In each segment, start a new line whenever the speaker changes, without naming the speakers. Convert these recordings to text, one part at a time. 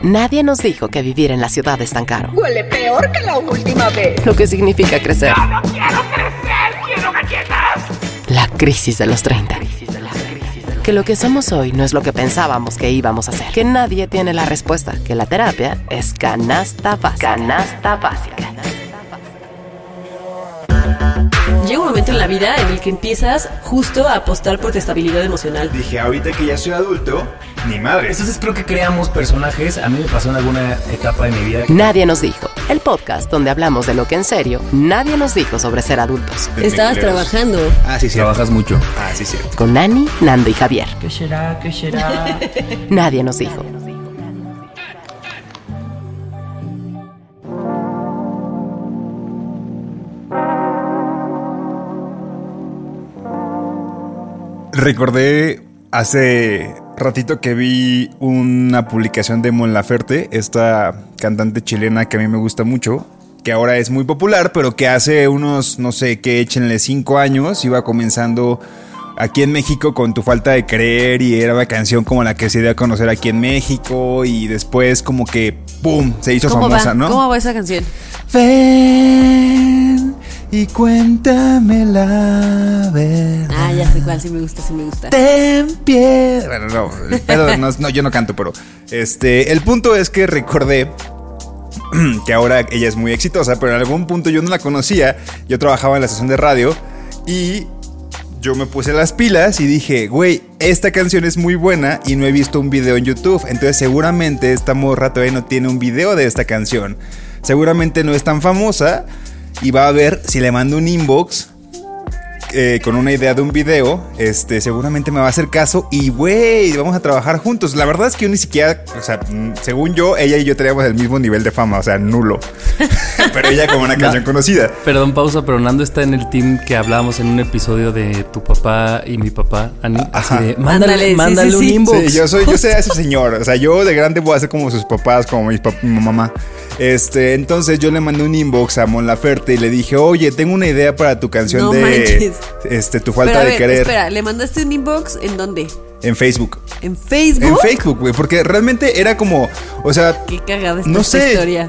Nadie nos dijo que vivir en la ciudad es tan caro.
Huele peor que la última vez.
Lo que significa crecer.
¡No, no quiero crecer! ¡Quiero galletas!
La crisis de los 30. Que lo que somos hoy no es lo que pensábamos que íbamos a ser. Que nadie tiene la respuesta. Que la terapia es canasta básica. Canasta básica.
Llega un momento en la vida en el que empiezas justo a apostar por tu estabilidad emocional.
Dije, ahorita que ya soy adulto, ni madre.
Entonces creo que creamos personajes. A mí me pasó en alguna etapa de mi vida.
Nadie nos dijo. El podcast donde hablamos de lo que en serio nadie nos dijo sobre ser adultos.
Estabas trabajando.
Ah, sí, cierto.
Trabajas mucho.
Ah, sí, cierto.
Con Nani, Nando y Javier.
¿Qué será? ¿Qué será?
Nadie nos dijo.
Recordé hace ratito que vi una publicación de Mon Laferte, esta cantante chilena que a mí me gusta mucho, que ahora es muy popular, pero que hace unos, no sé qué, échenle 5 años, iba comenzando aquí en México con Tu Falta de Creer y era una canción como la que se dio a conocer aquí en México y después como que ¡pum! Se hizo famosa, ¿no?
¿Cómo va esa canción?
Ven y cuéntame la verdad.
Ah, ya sé cuál, sí me gusta, sí me gusta.
Ten pie. Bueno, no, el pedo no, yo no canto, pero el punto es que recordé que ahora ella es muy exitosa, pero en algún punto yo no la conocía. Yo trabajaba en la estación de radio y yo me puse las pilas y dije, güey, esta canción es muy buena y no he visto un video en YouTube. Entonces seguramente esta morra todavía no tiene un video de esta canción. Seguramente no es tan famosa y va a ver si le mando un inbox con una idea de un video, seguramente me va a hacer caso y güey, vamos a trabajar juntos. La verdad es que yo ni siquiera, o sea, según yo, ella y yo teníamos el mismo nivel de fama, o sea, nulo. Pero ella como una canción conocida.
Perdón, pausa, pero Nando está en el team que hablábamos en un episodio de tu papá y mi papá, Ani. Así de, mándale
sí,
un inbox.
Sí, yo soy ese señor, o sea, yo de grande voy a ser como sus papás, como mi mamá. Entonces yo le mandé un inbox a Mon Laferte y le dije, oye, tengo una idea para tu canción
No
de
manches.
Tu Falta de Querer.
Espera, ¿le mandaste un inbox en dónde?
En Facebook.
¿En Facebook?
En Facebook, güey, porque realmente era como, o sea,
Qué cagada está
no
esta
sé,
historia.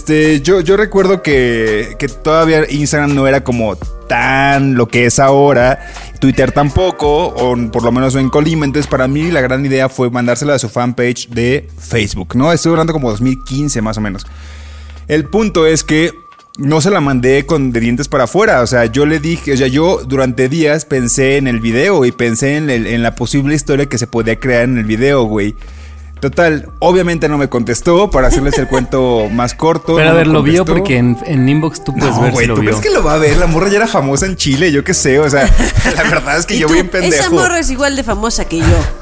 yo recuerdo que todavía Instagram no era como tan lo que es ahora, Twitter tampoco, o por lo menos no en Colima. Entonces para mí la gran idea fue mandársela a su fanpage de Facebook, ¿no? Estoy hablando como 2015 más o menos. El punto es que no se la mandé con de dientes para afuera. O sea, yo le dije, o sea, yo durante días pensé en el video y pensé en la posible historia que se podía crear en el video, güey. Total, obviamente no me contestó, para hacerles el cuento más corto.
Pero
no
a ver,
lo
vio
contestó.
porque en inbox tú puedes ver
güey,
si lo
¿tú
vio.
crees que lo va a ver? La morra ya era famosa en Chile, yo qué sé, o sea, la verdad es que
¿Y
yo
tú?
bien pendejo.
Esa morra es igual de famosa que yo.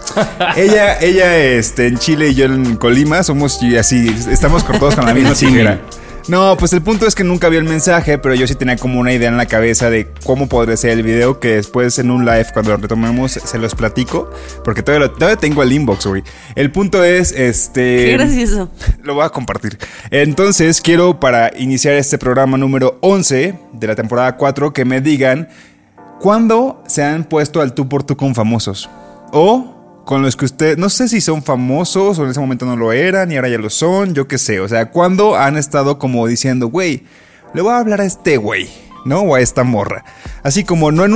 Ella en Chile y yo en Colima somos así, estamos cortados con la misma tijera. No, pues el punto es que nunca vi el mensaje, pero yo sí tenía como una idea en la cabeza de cómo podría ser el video, que después en un live, cuando lo retomemos, se los platico, porque todavía tengo el inbox, güey. El punto es,
Qué gracioso.
Lo voy a compartir. Entonces, quiero para iniciar este programa número 11 de la temporada 4, que me digan ¿cuándo se han puesto al tú por tú con famosos? O con los que usted, no sé si son famosos o en ese momento no lo eran y ahora ya lo son, yo qué sé. O sea, ¿cuándo han estado como diciendo, güey, le voy a hablar a este güey, ¿no? O a esta morra. Así como no en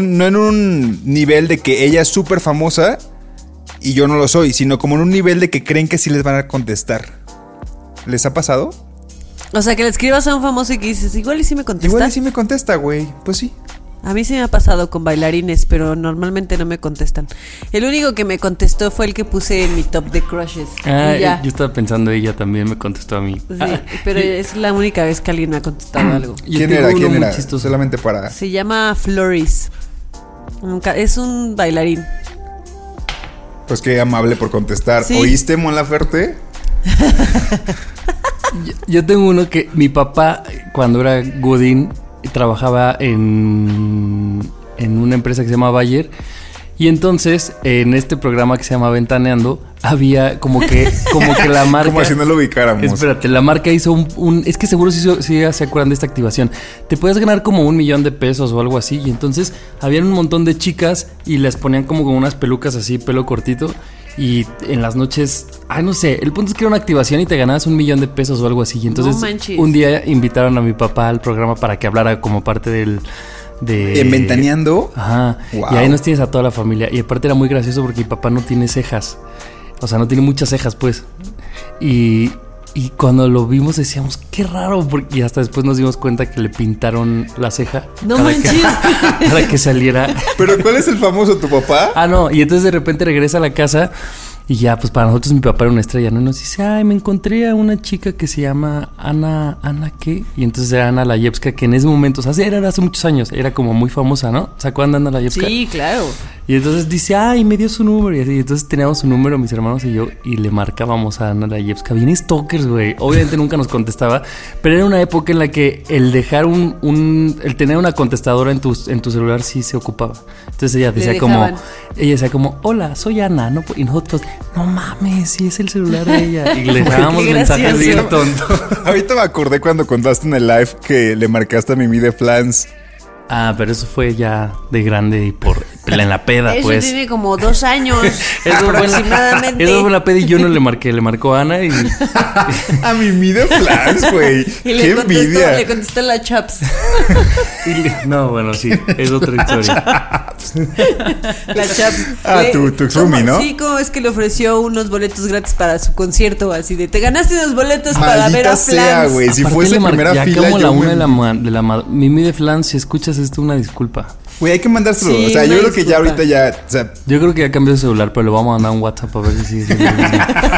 un nivel de que ella es súper famosa y yo no lo soy, sino como en un nivel de que creen que sí les van a contestar. ¿Les ha pasado?
O sea, que le escribas a un famoso y que dices, igual y sí me contesta.
Igual y sí me contesta, güey. Pues sí.
A mí sí me ha pasado con bailarines, pero normalmente no me contestan. El único que me contestó fue el que puse en mi top de crushes.
Ah,
Y ya.
yo estaba pensando, ella también me contestó a mí.
Sí, pero es la única vez que alguien me ha contestado algo.
¿Quién era? Solamente para...
Se llama Floris. Es un bailarín.
Pues qué amable por contestar.
Sí.
¿Oíste, Mon Laferte?
Yo tengo uno que mi papá, cuando era godín, trabajaba en una empresa que se llama Bayer. Y entonces, en este programa que se llama Ventaneando, había como que la marca...
Como si no lo ubicáramos.
Espérate, la marca hizo un es que seguro sí se acuerdan de esta activación. Te puedes ganar como $1,000,000 o algo así. Y entonces, habían un montón de chicas y les ponían como con unas pelucas así, pelo cortito. Y en las noches, no sé, el punto es que era una activación y te ganabas $1,000,000 o algo así. Y entonces
No manches.
un día invitaron a mi papá al programa para que hablara como parte de
¿En Ventaneando?
Ajá.
Wow.
Y ahí nos tienes a toda la familia. Y aparte era muy gracioso porque mi papá no tiene cejas. O sea, no tiene muchas cejas, pues. Y cuando lo vimos decíamos, qué raro. Y hasta después nos dimos cuenta que le pintaron la ceja.
No
para
manches.
para que saliera.
¿Pero cuál es el famoso, tu papá?
No. Y entonces de repente regresa a la casa. Y ya, pues para nosotros mi papá era una estrella, ¿no? Y nos dice, me encontré a una chica que se llama ¿Ana qué? Y entonces era Ana Layevska, que en ese momento, o sea, era hace muchos años, era como muy famosa, ¿no? ¿Se acuerdan de Ana Layevska?
Sí, claro.
Y entonces dice, me dio su número. Y así, entonces teníamos su número, mis hermanos y yo, y le marcábamos a Ana Layevska. Bien stalkers, güey. Obviamente nunca nos contestaba, pero era una época en la que el dejar el tener una contestadora en tu celular sí se ocupaba. Entonces ella decía como, hola, soy Ana, ¿no? Y nosotros, no mames, sí es el celular de ella. Y le dejábamos
Qué
mensajes
gracioso.
bien tontos.
Ahorita me acordé cuando contaste en el live que le marcaste a Mimi de Flans.
Pero eso fue ya de grande y en la peda,
Eso
pues.
tiene como 2 años aproximadamente.
Eso fue la peda y yo no le marqué, le marcó a Ana y...
A Mimi de Flans, güey.
Y
¡Qué envidia!
le contestó la Chaps.
No, bueno, sí, es otra historia.
La Chaps.
Tu exroomie, ¿no?
Sí, como es que le ofreció unos boletos gratis para su concierto, así de, te ganaste unos boletos para ver a
Maldita sea,
Flans.
güey. Si
Aparte
fuese
le
primera
ya
fila,
como la
yo
una de la madrugada. Mimi de Flans, si escuchas esto, una disculpa.
Güey, hay que mandárselo.
Sí,
o sea, yo
una
creo que ya
disculpa.
ahorita ya... O sea,
Yo creo que ya cambió de celular, pero le vamos a mandar un WhatsApp a ver si sigue siendo el mismo.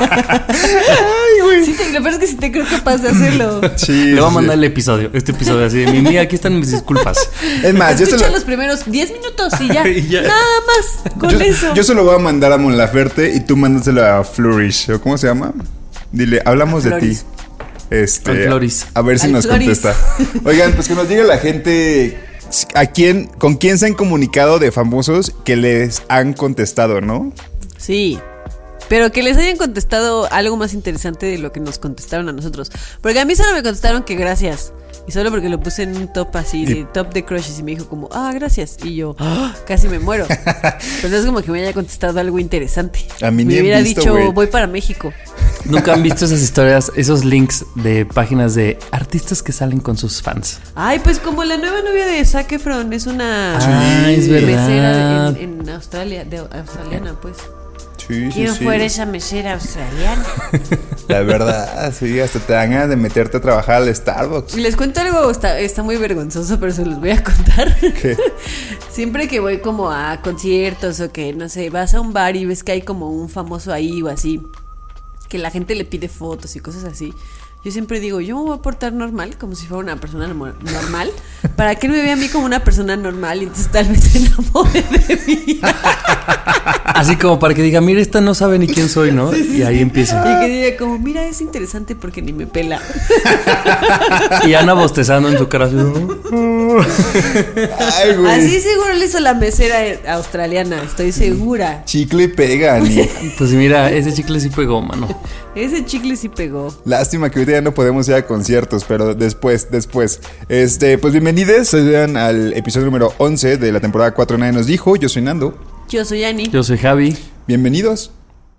Sí, lo peor es que sí te creo capaz de hacerlo.
sí.
Le voy a
sí,
mandar
sí.
este episodio así de Mimi, aquí están mis disculpas.
Es más, yo se
Escucha
lo...
los primeros 10 minutos y ya.
Y ya.
Nada más con eso.
Yo se lo voy a mandar a Mon Laferte y tú mándaselo a Flourish. ¿O cómo se llama? Dile, hablamos
A
de ti.
Floris.
Al Floris.
A ver si
Al
nos
Floris.
contesta. Oigan, pues que nos diga la gente con quién se han comunicado de famosos que les han contestado, ¿no?
Sí. Pero que les hayan contestado algo más interesante de lo que nos contestaron a nosotros. Porque a mí solo me contestaron que gracias. Y solo porque lo puse en un top así, de top de crushes. Y me dijo como, gracias. Y yo, casi me muero. Pero no es como que me haya contestado algo interesante.
A mí ni
me
he
hubiera
visto,
dicho,
güey.
voy para México.
¿Nunca han visto esas historias, esos links de páginas de artistas que salen con sus fans?
Ay, pues como la nueva novia de Zac Efron es una
Es verdad.
mesera en Australia, australiana, pues.
Sí,
¿Quién fuera esa mesera australiana?
La verdad, sí, hasta te dan ganas de meterte a trabajar al Starbucks.
Les cuento algo, está muy vergonzoso, pero se los voy a contar.
¿Qué?
Siempre que voy como a conciertos o que, no sé, vas a un bar y ves que hay como un famoso ahí o así, que la gente le pide fotos y cosas así, yo siempre digo, yo me voy a portar normal, como si fuera una persona normal, para que él me vea a mí como una persona normal y entonces tal vez se enamore de mí.
Así como para que diga, mira, esta no sabe ni quién soy, ¿no? Y ahí empieza.
Y que diga como, mira, es interesante porque ni me pela.
Y Ana bostezando en su cara así.
Ay, güey.
Así seguro le hizo la mesera australiana, estoy segura.
Chicle pega, ni.
Pues mira, ese chicle sí pegó, mano.
Ese chicle sí pegó.
Lástima que ahorita ya no podemos ir a conciertos, pero después. Pues bienvenidos sean al episodio número 11 de la temporada 4 Nadie Nos Dijo. Yo soy Nando.
Yo soy Ani.
Yo soy Javi.
Bienvenidos.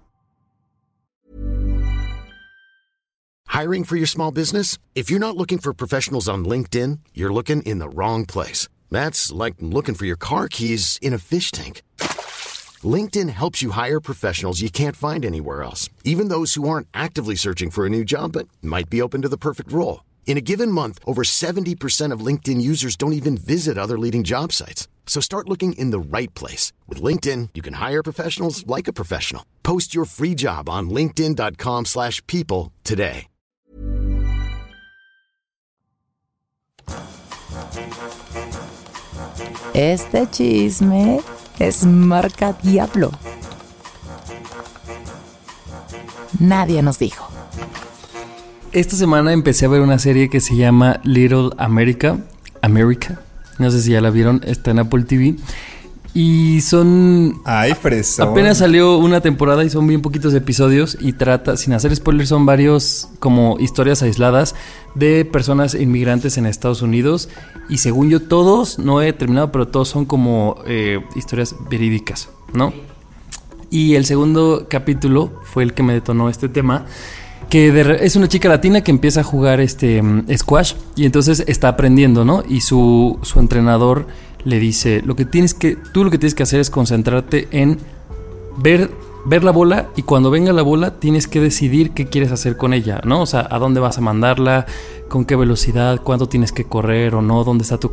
Hiring for your small business? If you're not looking for professionals on LinkedIn, you're looking in the wrong place. That's like looking for your car keys in a fish tank. LinkedIn helps you hire professionals you can't find anywhere else, even those who aren't actively searching for a new job but might be open to the perfect role. In a given month, over 70% of LinkedIn users don't even visit other leading job sites. So start looking in the right place. With LinkedIn, you can hire professionals like a professional. Post your free job on linkedin.com/people today.
Este chisme es marca Diablo. Nadie nos dijo.
Esta semana empecé a ver una serie que se llama Little America. No sé si ya la vieron, está en Apple TV. Y son...
Ay, fresón.
Apenas salió una temporada y son bien poquitos episodios y trata, sin hacer spoilers, son varios como historias aisladas de personas inmigrantes en Estados Unidos y según yo todos, no he terminado, pero todos son como historias verídicas, ¿no? Y el segundo capítulo fue el que me detonó este tema, que es una chica latina que empieza a jugar squash y entonces está aprendiendo, ¿no? Y su entrenador le dice, tú lo que tienes que hacer es concentrarte en ver la bola, y cuando venga la bola tienes que decidir qué quieres hacer con ella, ¿no? O sea, a dónde vas a mandarla, con qué velocidad, cuánto tienes que correr o no, dónde está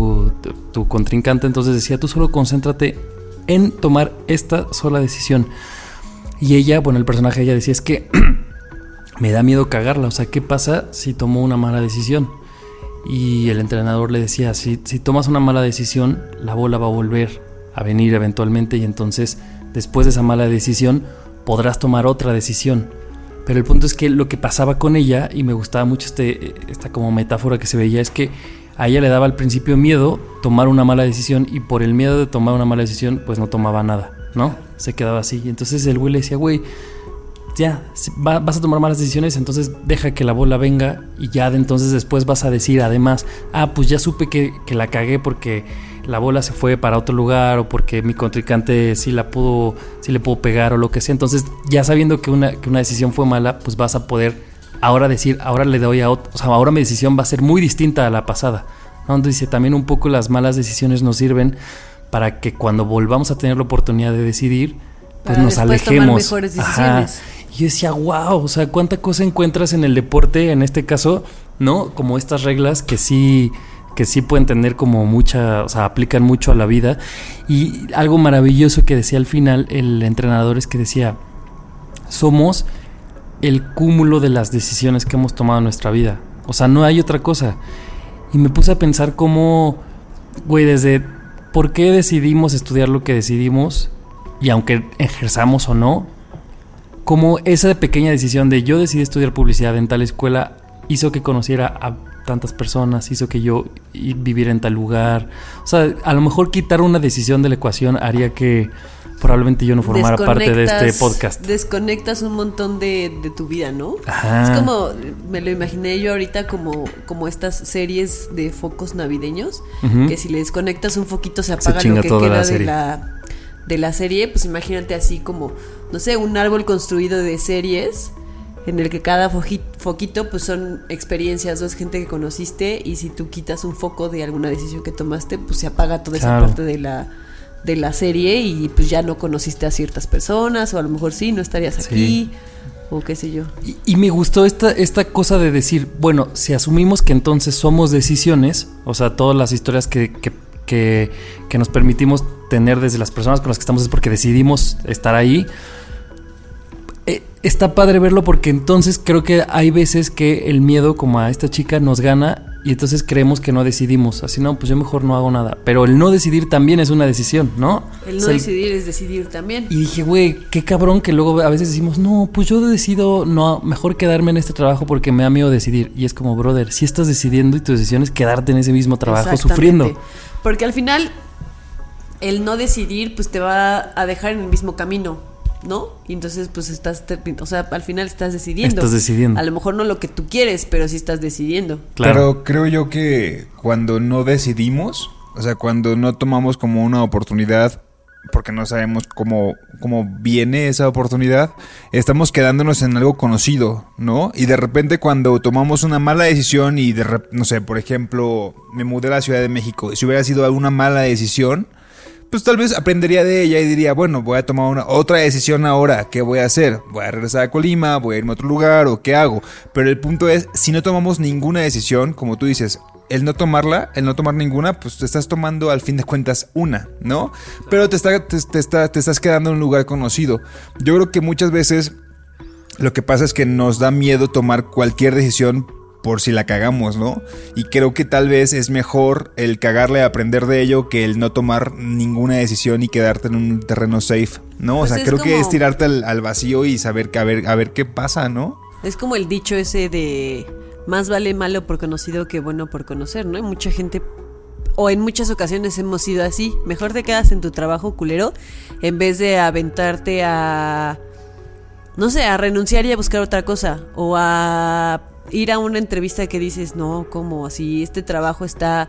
tu contrincante. Entonces decía, tú solo concéntrate en tomar esta sola decisión. Y ella, bueno, el personaje de ella decía, es que me da miedo cagarla, o sea, ¿qué pasa si tomo una mala decisión? Y el entrenador le decía, si tomas una mala decisión, la bola va a volver a venir eventualmente, y entonces después de esa mala decisión podrás tomar otra decisión. Pero el punto es que lo que pasaba con ella, y me gustaba mucho esta como metáfora que se veía, es que a ella le daba al principio miedo tomar una mala decisión, y por el miedo de tomar una mala decisión pues no tomaba nada, ¿no? Se quedaba así. Y entonces el güey le decía, güey, ya, vas a tomar malas decisiones, entonces deja que la bola venga, y ya entonces después vas a decir además, pues ya supe que la cagué porque la bola se fue para otro lugar, o porque mi contrincante sí le puedo pegar o lo que sea. Entonces ya sabiendo que una decisión fue mala, pues vas a poder ahora decir, ahora le doy a otro, o sea, ahora mi decisión va a ser muy distinta a la pasada, ¿no? Entonces dice, también un poco las malas decisiones nos sirven para que cuando volvamos a tener la oportunidad de decidir, pues nos alejemos. Tomar
mejores decisiones.
Y yo decía, wow, o sea, cuánta cosa encuentras en el deporte, en este caso, ¿no? Como estas reglas que sí pueden tener como mucha, o sea, aplican mucho a la vida. Y algo maravilloso que decía al final el entrenador es que decía, somos el cúmulo de las decisiones que hemos tomado en nuestra vida. O sea, no hay otra cosa. Y me puse a pensar cómo, güey, desde por qué decidimos estudiar lo que decidimos, y aunque ejerzamos o no, como esa pequeña decisión de yo decidí estudiar publicidad en tal escuela hizo que conociera a tantas personas, hizo que yo viviera en tal lugar. O sea, a lo mejor quitar una decisión de la ecuación haría que probablemente yo no formara parte de este podcast.
Desconectas un montón de tu vida, ¿no?
Ajá.
Es como, me lo imaginé yo ahorita como estas series de focos navideños, que si le desconectas un foquito se apaga lo que queda de la serie. Pues imagínate así como, no sé, un árbol construido de series en el que cada foquito pues son experiencias, es gente que conociste, y si tú quitas un foco de alguna decisión que tomaste, pues se apaga toda esa parte de la serie, y pues ya no conociste a ciertas personas, o a lo mejor sí, no estarías aquí, o qué sé yo.
Y me gustó esta cosa de decir, bueno, si asumimos que entonces somos decisiones, o sea, todas las historias que nos permitimos tener desde las personas con las que estamos es porque decidimos estar ahí. Está padre verlo, porque entonces creo que hay veces que el miedo, como a esta chica, nos gana, y entonces creemos que no decidimos. Así, no, pues yo mejor no hago nada. Pero el no decidir también es una decisión, ¿no?
El no decidir es decidir también.
Y dije, güey, qué cabrón que luego a veces decimos, no, pues yo decido no, mejor quedarme en este trabajo porque me da miedo decidir. Y es como, brother, si estás decidiendo y tu decisión es quedarte en ese mismo trabajo sufriendo.
Porque al final el no decidir pues te va a dejar en el mismo camino, ¿no? Y entonces pues o sea, al final estás decidiendo. A lo mejor no lo que tú quieres, pero sí estás decidiendo.
Claro. Pero creo yo que cuando no decidimos, o sea, cuando no tomamos como una oportunidad porque no sabemos cómo viene esa oportunidad, estamos quedándonos en algo conocido, ¿no? Y de repente cuando tomamos una mala decisión y no sé, por ejemplo, me mudé a la Ciudad de México, y si hubiera sido alguna mala decisión, pues tal vez aprendería de ella y diría, bueno, voy a tomar otra decisión ahora. ¿Qué voy a hacer? ¿Voy a regresar a Colima? ¿Voy a irme a otro lugar? ¿O qué hago? Pero el punto es, si no tomamos ninguna decisión, como tú dices, el no tomar ninguna, pues te estás tomando al fin de cuentas una, ¿no? Pero te estás quedando en un lugar conocido. Yo creo que muchas veces lo que pasa es que nos da miedo tomar cualquier decisión por si la cagamos, ¿no? Y creo que tal vez es mejor el cagarle, aprender de ello, que el no tomar ninguna decisión y quedarte en un terreno safe, ¿no? Pues o sea, creo que es tirarte al vacío y saber a ver qué pasa, ¿no?
Es como el dicho ese de más vale malo por conocido que bueno por conocer, ¿no? Hay mucha gente, o en muchas ocasiones hemos sido así. Mejor te quedas en tu trabajo culero en vez de aventarte a, no sé, a renunciar y a buscar otra cosa, o a ir a una entrevista que dices, no, ¿cómo? Así este trabajo está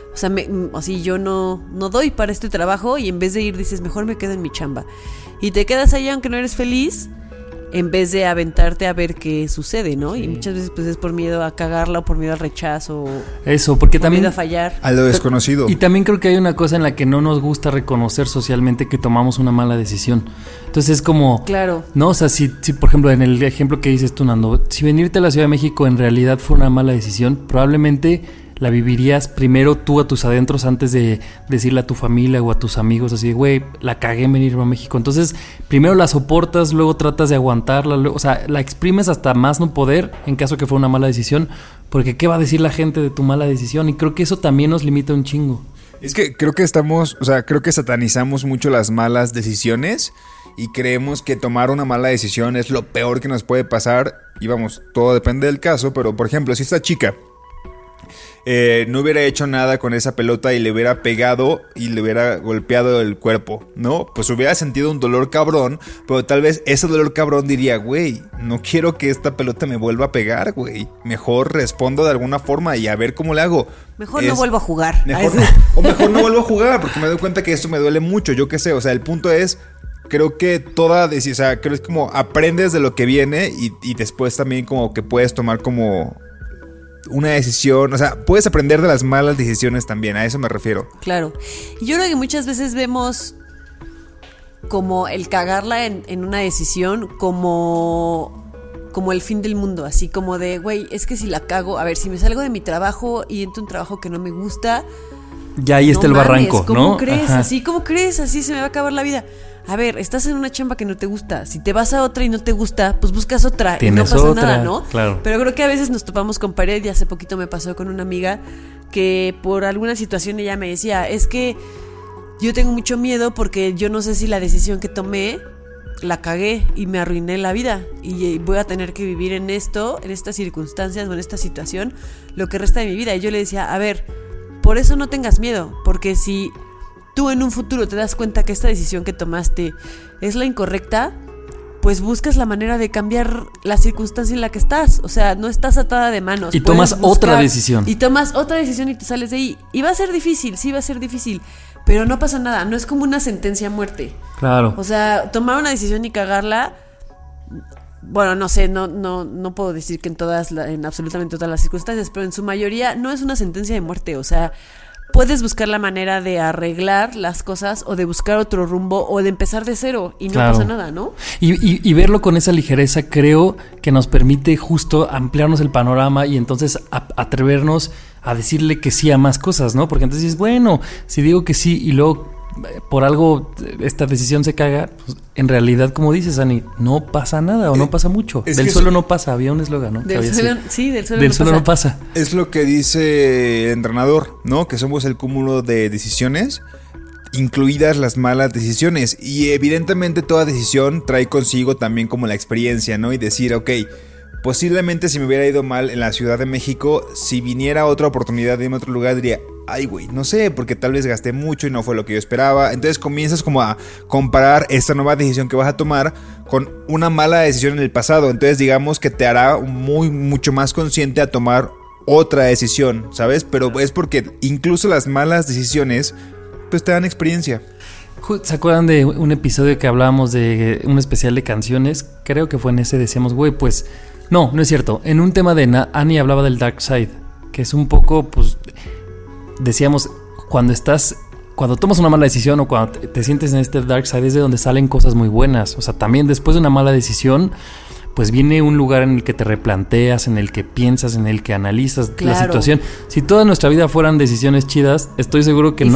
O sea, así yo no doy para este trabajo y en vez de ir dices, mejor me quedo en mi chamba. Y te quedas ahí aunque no eres feliz, en vez de aventarte a ver qué sucede, ¿no? Sí. Y muchas veces pues es por miedo a cagarla o por miedo al rechazo.
Eso, porque
por
también...
miedo a fallar.
A lo desconocido.
Y también creo que hay una cosa en la que no nos gusta reconocer socialmente que tomamos una mala decisión. Entonces es como...
Claro.
No, o sea, si por ejemplo, en el ejemplo que dices tú, Nando, si venirte a la Ciudad de México en realidad fue una mala decisión, probablemente la vivirías primero tú a tus adentros antes de decirle a tu familia o a tus amigos así, güey, la cagué en venirme a México. Entonces, primero la soportas, luego tratas de aguantarla, luego, o sea, la exprimes hasta más no poder en caso que fue una mala decisión, porque ¿qué va a decir la gente de tu mala decisión? Y creo que eso también nos limita un chingo.
Es que creo que creo que satanizamos mucho las malas decisiones y creemos que tomar una mala decisión es lo peor que nos puede pasar. Y vamos, todo depende del caso, pero por ejemplo, si esta chica no hubiera hecho nada con esa pelota y le hubiera pegado y le hubiera golpeado el cuerpo, ¿no? Pues hubiera sentido un dolor cabrón, pero tal vez ese dolor cabrón diría, güey, no quiero que esta pelota me vuelva a pegar, güey. Mejor respondo de alguna forma y a ver cómo le hago.
Mejor no vuelvo a jugar.
Mejor no vuelvo a jugar porque me doy cuenta que esto me duele mucho, yo qué sé. O sea, el punto es... Creo que creo que es como aprendes de lo que viene y después también como que puedes tomar como una decisión, o sea, puedes aprender de las malas decisiones también, a eso me refiero.
Claro, y yo creo que muchas veces vemos como el cagarla en una decisión como el fin del mundo, así como de, güey, es que si la cago, a ver, si me salgo de mi trabajo y entro a un trabajo que no me gusta...
Ya ahí está el barranco, ¿no?
¿Cómo crees? ¿Cómo crees? Así se me va a acabar la vida. A ver, estás en una chamba que no te gusta. Si te vas a otra y no te gusta, pues buscas otra y no pasa nada, ¿no?
Claro.
Pero creo que a veces nos topamos con pared y hace poquito me pasó con una amiga que por alguna situación ella me decía, es que yo tengo mucho miedo porque yo no sé si la decisión que tomé la cagué y me arruiné la vida y voy a tener que vivir en esto, en estas circunstancias o en esta situación lo que resta de mi vida. Y yo le decía, a ver, por eso no tengas miedo, porque si tú en un futuro te das cuenta que esta decisión que tomaste es la incorrecta, pues buscas la manera de cambiar la circunstancia en la que estás. O sea, no estás atada de manos.
Y tomas otra decisión.
Y tomas otra decisión y te sales de ahí. Y va a ser difícil, sí va a ser difícil, pero no pasa nada, no es como una sentencia a muerte.
Claro.
O sea, tomar una decisión y cagarla, bueno, no sé, no puedo decir que en absolutamente todas las circunstancias, pero en su mayoría no es una sentencia de muerte. O sea, puedes buscar la manera de arreglar las cosas o de buscar otro rumbo o de empezar de cero y no pasa nada, ¿no?
Y verlo con esa ligereza creo que nos permite justo ampliarnos el panorama y entonces atrevernos a decirle que sí a más cosas, ¿no? Porque entonces dices, bueno, si digo que sí y luego por algo esta decisión se caga, pues en realidad, como dices, Ani, no pasa nada o no pasa mucho. Del suelo no pasa, había un eslogan, ¿no?
Del suelo
no pasa.
Es lo que dice el entrenador, ¿no? Que somos el cúmulo de decisiones, incluidas las malas decisiones. Y evidentemente toda decisión trae consigo también como la experiencia, ¿no? Y decir, ok, posiblemente si me hubiera ido mal en la Ciudad de México, si viniera otra oportunidad de irme a otro lugar, diría, ay, güey, no sé, porque tal vez gasté mucho y no fue lo que yo esperaba. Entonces comienzas como a comparar esta nueva decisión que vas a tomar con una mala decisión en el pasado. Entonces digamos que te hará mucho más consciente a tomar otra decisión, ¿sabes? Pero es porque incluso las malas decisiones pues te dan experiencia.
¿Se acuerdan de un episodio que hablábamos de un especial de canciones? Creo que fue en ese, decíamos, güey, pues... No es cierto. En un tema de Annie hablaba del Dark Side, que es un poco, pues... Decíamos, cuando tomas una mala decisión o cuando te sientes en este dark side es de donde salen cosas muy buenas. O sea, también después de una mala decisión, pues viene un lugar en el que te replanteas, en el que piensas, en el que analizas la situación. Si toda nuestra vida fueran decisiones chidas, estoy seguro que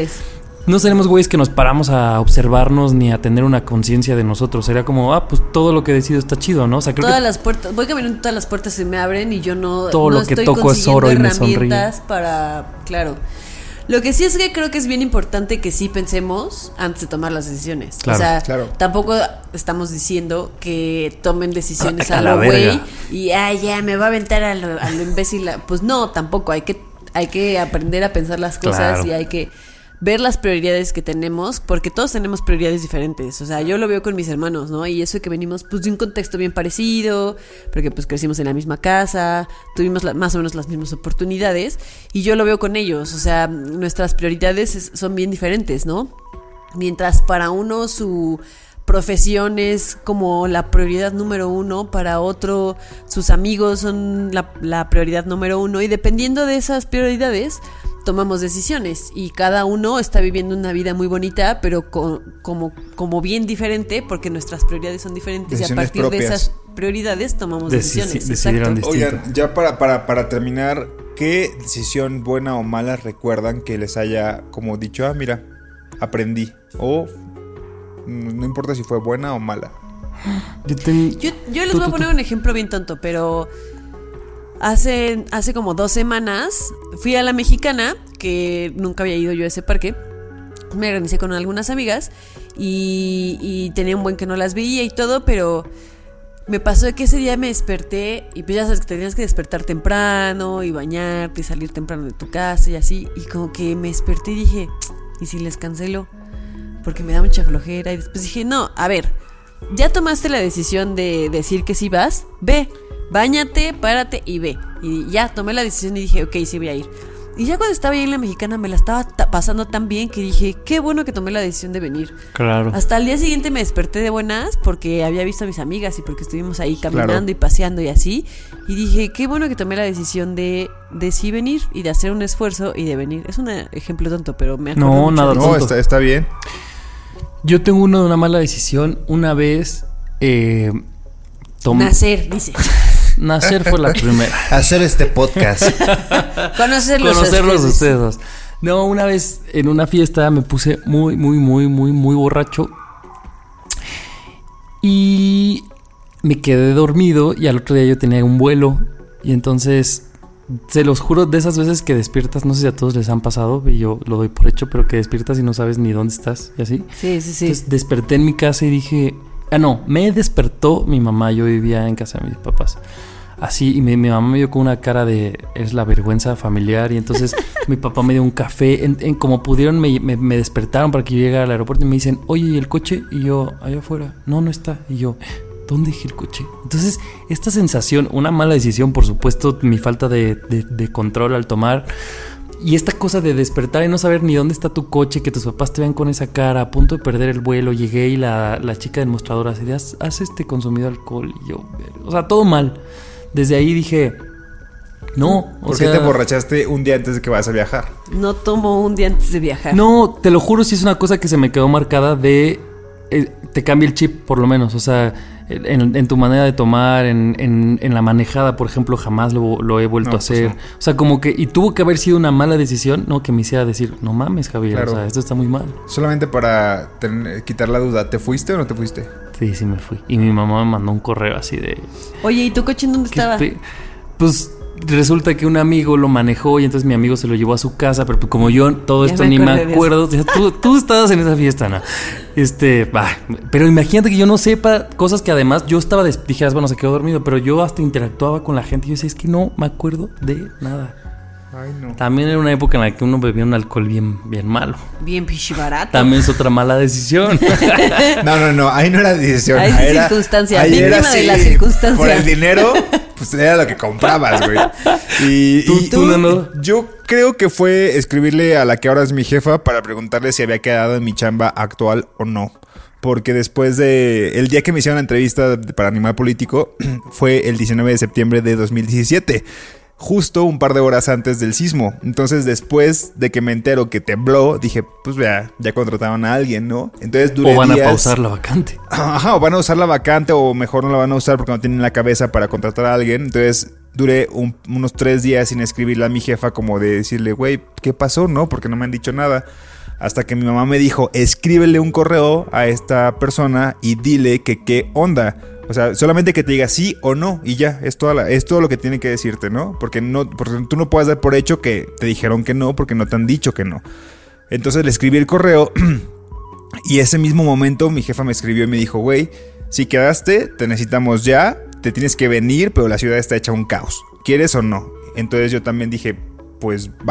no seremos güeyes que nos paramos a observarnos ni a tener una conciencia de nosotros. Sería como, pues todo lo que decido está chido, ¿no? O sea, creo
todas las puertas, voy caminando, todas las puertas se me abren y yo no
lo que toco es oro y me sonríe.
Claro. Lo que sí es que creo que es bien importante que sí pensemos antes de tomar las decisiones.
Claro,
o sea, tampoco estamos diciendo que tomen decisiones a lo güey y ya me va a aventar a lo imbécil. Pues no, tampoco. Hay que aprender a pensar las cosas y hay que ver las prioridades que tenemos, porque todos tenemos prioridades diferentes. O sea, yo lo veo con mis hermanos, ¿no? Y eso que venimos pues de un contexto bien parecido, porque pues crecimos en la misma casa, tuvimos más o menos las mismas oportunidades, y yo lo veo con ellos. O sea, nuestras prioridades son bien diferentes, ¿no? Mientras para uno su profesión es como la prioridad número 1, para otro sus amigos son la prioridad número 1, y dependiendo de esas prioridades tomamos decisiones, y cada uno está viviendo una vida muy bonita, pero como bien diferente, porque nuestras prioridades son diferentes,
Decisiones
y a partir
propias.
de esas prioridades tomamos decisiones.
decidieron
Exacto.
distinto.
Oigan, ya para terminar, ¿qué decisión buena o mala recuerdan que les haya como dicho, mira, aprendí? O no importa si fue buena o mala.
Yo les voy a poner un ejemplo bien tonto, pero hace como 2 semanas fui a la Mexicana, que nunca había ido yo a ese parque. Me organicé con algunas amigas y tenía un buen que no las veía y todo, pero me pasó que ese día me desperté y pues ya sabes que tenías que despertar temprano y bañarte y salir temprano de tu casa y así, y como que me desperté y dije, ¿y si les cancelo? Porque me da mucha flojera. Y después dije, no, a ver, ya tomaste la decisión de decir que sí vas, ve, báñate, párate y ve. Y ya tomé la decisión y dije, ok, sí voy a ir. Y ya cuando estaba ahí en la Mexicana me la estaba pasando tan bien que dije, qué bueno que tomé la decisión de venir.
Claro.
Hasta el día siguiente me desperté de buenas porque había visto a mis amigas y porque estuvimos ahí caminando
Claro.
y paseando y así. Y dije, qué bueno que tomé la decisión de sí venir y de hacer un esfuerzo y de venir. Es un ejemplo tonto, pero me acuerdo
No,
mucho
nada
de
No,
eso.
está bien.
Yo tengo uno de una mala decisión. Una vez
Nacer, dice.
Nacer fue la primera.
Hacer este podcast.
Conocerlos
Conocerlos a ustedes dos. No, una vez en una fiesta me puse muy borracho. Y me quedé dormido y al otro día yo tenía un vuelo. Y entonces, se los juro, de esas veces que despiertas, no sé si a todos les han pasado, y yo lo doy por hecho, pero que despiertas y no sabes ni dónde estás y así.
Sí.
Entonces desperté en mi casa y dije... me despertó mi mamá. Yo vivía en casa de mis papás. Así, y mi mamá me vio con una cara de... es la vergüenza familiar. Y entonces mi papá me dio un café. Como pudieron me despertaron para que yo llegara al aeropuerto. Y me dicen, oye, ¿y el coche? Y yo, allá afuera. No está. Y yo, ¿dónde dejé el coche? Entonces, esta sensación, una mala decisión, por supuesto, mi falta de control al tomar... Y esta cosa de despertar y no saber ni dónde está tu coche, que tus papás te vean con esa cara, a punto de perder el vuelo. Llegué y la chica del mostrador así de, ¿has consumido alcohol? Y yo, o sea, todo mal. Desde ahí dije, no.
¿Por qué te emborrachaste un día antes de que vas a viajar?
No tomo un día antes de viajar.
No, te lo juro, sí es una cosa que se me quedó marcada de... te cambia el chip, por lo menos. O sea, en tu manera de tomar, en la manejada, por ejemplo, jamás lo he vuelto a hacer.
Pues no.
O sea, como que... Y tuvo que haber sido una mala decisión, ¿no? Que me hiciera decir, no mames, Javier,
Claro.
o sea, esto está muy mal.
Solamente para quitar la duda, ¿te fuiste o no te fuiste?
Sí, me fui. Y mi mamá me mandó un correo así de...
Oye, ¿y tu coche en dónde estaba?
Pues resulta que un amigo lo manejó y entonces mi amigo se lo llevó a su casa, pero pues como yo todo
Ya
esto
me
ni me
acordé de
acuerdo. O sea, tú estabas en esa fiesta, ¿no? Pero imagínate que yo no sepa cosas que además yo estaba... Dijeras, bueno, se quedó dormido, pero yo hasta interactuaba con la gente y yo decía, es que no me acuerdo de nada.
Ay, no.
También era una época en la que uno bebía un alcohol bien malo.
Bien pichibarato.
También es otra mala decisión.
No, ahí no era decisión.
Ahí sí
era
circunstancia,
ahí
víctima
era
de
así,
la circunstancia.
Por el dinero, pues era lo que comprabas, güey. Y
¿Tú, Nando?
Yo creo que fue escribirle a la que ahora es mi jefa para preguntarle si había quedado en mi chamba actual o no. Porque después de... El día que me hicieron la entrevista para Animal Político fue el 19 de septiembre de 2017. Justo un par de horas antes del sismo. Entonces después de que me entero que tembló, dije, pues ya contrataron a alguien, ¿no? Entonces duré
O van
días...
a pausar la vacante.
Ajá, o van a usar la vacante o mejor no la van a usar porque no tienen la cabeza para contratar a alguien. Entonces duré unos 3 días sin escribirle a mi jefa como de decirle, güey, ¿qué pasó? ¿No? Porque no me han dicho nada. Hasta que mi mamá me dijo, escríbele un correo a esta persona y dile que qué onda. O sea, solamente que te diga sí o no y ya, es todo lo que tiene que decirte, ¿no? Porque tú no puedes dar por hecho que te dijeron que no porque no te han dicho que no. Entonces le escribí el correo y ese mismo momento mi jefa me escribió y me dijo, güey, si quedaste, te necesitamos ya, te tienes que venir, pero la ciudad está hecha un caos. ¿Quieres o no? Entonces yo también dije, pues va.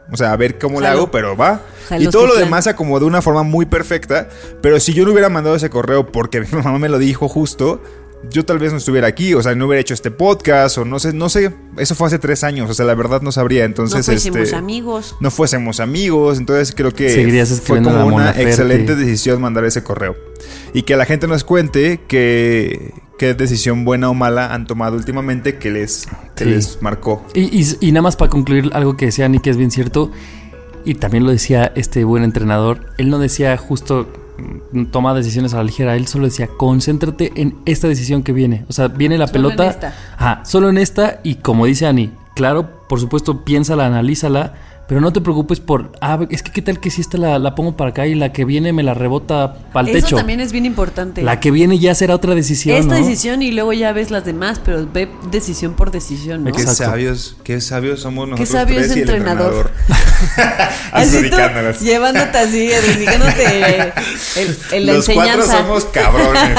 O sea, a ver cómo la
Jalo.
hago, pero va.
Jalo,
Y todo lo
Tuxtlan.
demás se acomodó de una forma muy perfecta. Pero si yo no hubiera mandado ese correo porque mi mamá me lo dijo justo, yo tal vez no estuviera aquí. O sea, no hubiera hecho este podcast o no sé. Eso fue hace 3 años. O sea, la verdad no sabría. Entonces,
No fuésemos amigos.
no fuésemos amigos. Entonces creo que
Seguirías
fue
escribiendo
como
a la Mona
una
Ferte.
excelente decisión mandar ese correo. Y que la gente nos cuente qué decisión buena o mala han tomado últimamente que les marcó.
Y nada más para concluir algo que decía Ani, que es bien cierto, y también lo decía este buen entrenador, él no decía justo toma decisiones a la ligera, él solo decía concéntrate en esta decisión que viene. O sea, viene la
Solo en
pelota.
esta.
Ajá, solo en esta, y como dice Ani, claro, por supuesto, piénsala, analízala, pero no te preocupes por, es que qué tal que si esta la pongo para acá y la que viene me la rebota para el
Eso
techo.
también es bien importante.
La que viene ya será otra decisión,
Esta
¿no?
decisión y luego ya ves las demás, pero ve decisión por decisión, ¿no?
Exacto.
Qué sabios somos nosotros
sabio
tres
es
y el
entrenador.
Así
Así tú,
dedicándonos.
llevándote así, dedicándote en la
Los
enseñanza.
4 somos cabrones.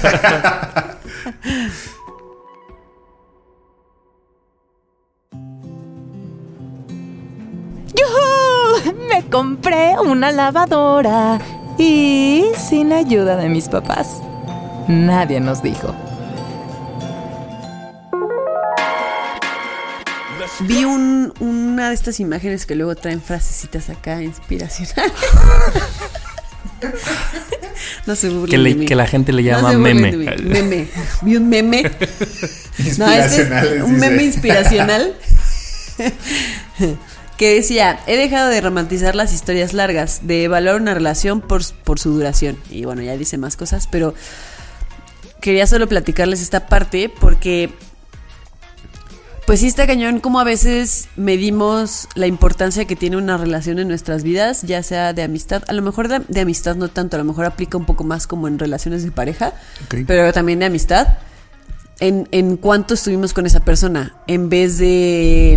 ¡Yujú! Me compré una lavadora y sin ayuda de mis papás. Nadie nos dijo.
Vi una de estas imágenes que luego traen frasecitas acá inspiracionales. No se burlen de mí.
Que la gente le llama
No se burlen
meme.
de mí. Meme. Vi un meme. No, este es un
dice.
meme inspiracional. Que decía, he dejado de romantizar las historias largas, de evaluar una relación por su duración. Y bueno, ya dice más cosas, pero quería solo platicarles esta parte porque pues sí está cañón como a veces medimos la importancia que tiene una relación en nuestras vidas, ya sea de amistad, a lo mejor de amistad no tanto, a lo mejor aplica un poco más como en relaciones de pareja,
Ok.
pero también de amistad, en cuánto estuvimos con esa persona, en vez de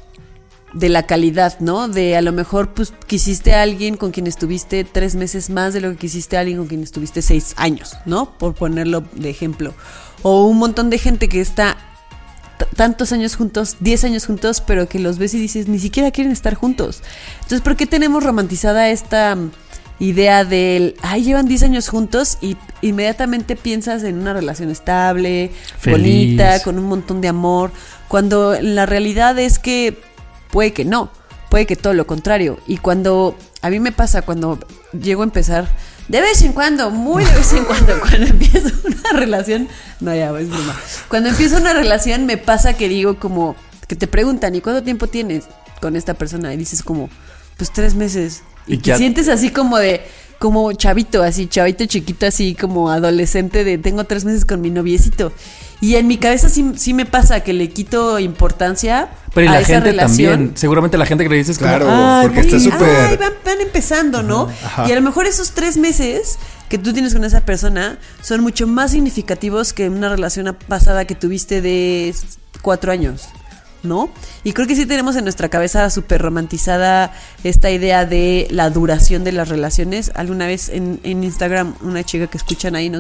la calidad, ¿no? De a lo mejor pues quisiste a alguien con quien estuviste 3 meses más de lo que quisiste a alguien con quien estuviste 6 años, ¿no? Por ponerlo de ejemplo. O un montón de gente que está tantos años juntos, 10 años juntos, pero que los ves y dices, ni siquiera quieren estar juntos. Entonces, ¿por qué tenemos romantizada esta idea del, llevan 10 años juntos y inmediatamente piensas en una relación estable,
Feliz,
bonita, con un montón de amor, cuando la realidad es que puede que no, puede que todo lo contrario. Y cuando, a mí me pasa cuando llego a empezar, de vez en cuando, muy de vez en cuando empiezo una relación, no, ya, es broma. Cuando empiezo una relación me pasa que digo como, que te preguntan, ¿y cuánto tiempo tienes con esta persona? Y dices como, pues 3 meses. Y te sientes así como como chavito chiquito, así como adolescente de tengo 3 meses con mi noviecito. Y en mi cabeza sí me pasa que le quito importancia
Pero y
a
la
esa
gente
relación.
también, seguramente la gente que le dices
Claro,
como,
porque está súper...
Van empezando, ¿no?
Ajá.
Y a lo mejor esos 3 meses que tú tienes con esa persona son mucho más significativos que una relación pasada que tuviste de 4 años, ¿no? Y creo que sí tenemos en nuestra cabeza súper romantizada esta idea de la duración de las relaciones. Alguna vez en Instagram una chica que escuchan ahí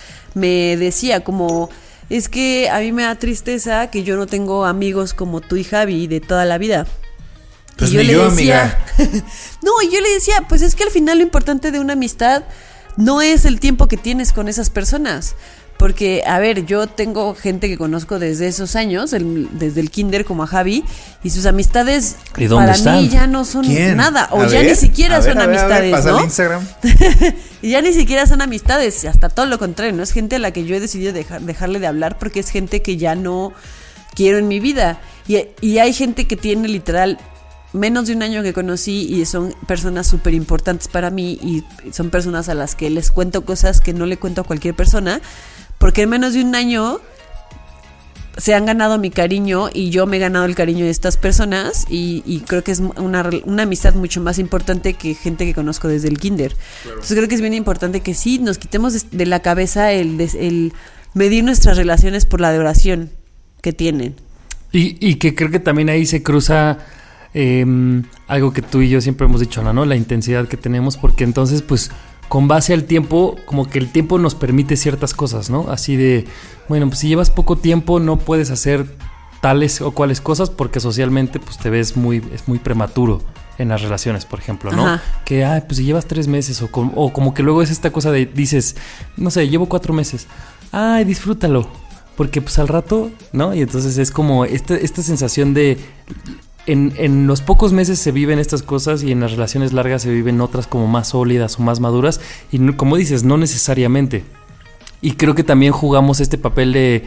me decía como, es que a mí me da tristeza que yo no tengo amigos como tú y Javi de toda la vida.
Pues
Y yo
ni
le
yo,
decía, no, y yo le decía, pues es que al final lo importante de una amistad no es el tiempo que tienes con esas personas. Porque, a ver, yo tengo gente que conozco desde esos años, desde el kinder como a Javi, y sus amistades
¿Y dónde
para
están?
mí ya no son
¿Quién?
nada, o
A
ya
ver,
ni siquiera
a ver,
son
a ver,
amistades,
pasa
¿no?
el Instagram.
Y ya ni siquiera son amistades, hasta todo lo contrario, no es gente a la que yo he decidido dejarle de hablar porque es gente que ya no quiero en mi vida. Y hay gente que tiene literal menos de un año que conocí y son personas súper importantes para mí y son personas a las que les cuento cosas que no le cuento a cualquier persona, porque en menos de un año se han ganado mi cariño y yo me he ganado el cariño de estas personas y creo que es una amistad mucho más importante que gente que conozco desde el kinder. Claro. Entonces creo que es bien importante que sí nos quitemos de la cabeza el medir nuestras relaciones por la duración que tienen.
Y que creo que también ahí se cruza algo que tú y yo siempre hemos dicho, ¿no? La intensidad que tenemos, porque entonces pues con base al tiempo, como que el tiempo nos permite ciertas cosas, ¿no? Así de, bueno, pues si llevas poco tiempo no puedes hacer tales o cuales cosas porque socialmente pues te ves es muy prematuro. en las relaciones, por ejemplo, ¿no?
Ajá.
Que, pues si llevas 3 meses o como que luego es esta cosa de, dices, no sé, llevo 4 meses. Ay, disfrútalo, porque pues al rato, ¿no? Y entonces es como esta sensación de... En los pocos meses se viven estas cosas y en las relaciones largas se viven otras como más sólidas o más maduras. Y como dices, no necesariamente. Y creo que también jugamos este papel de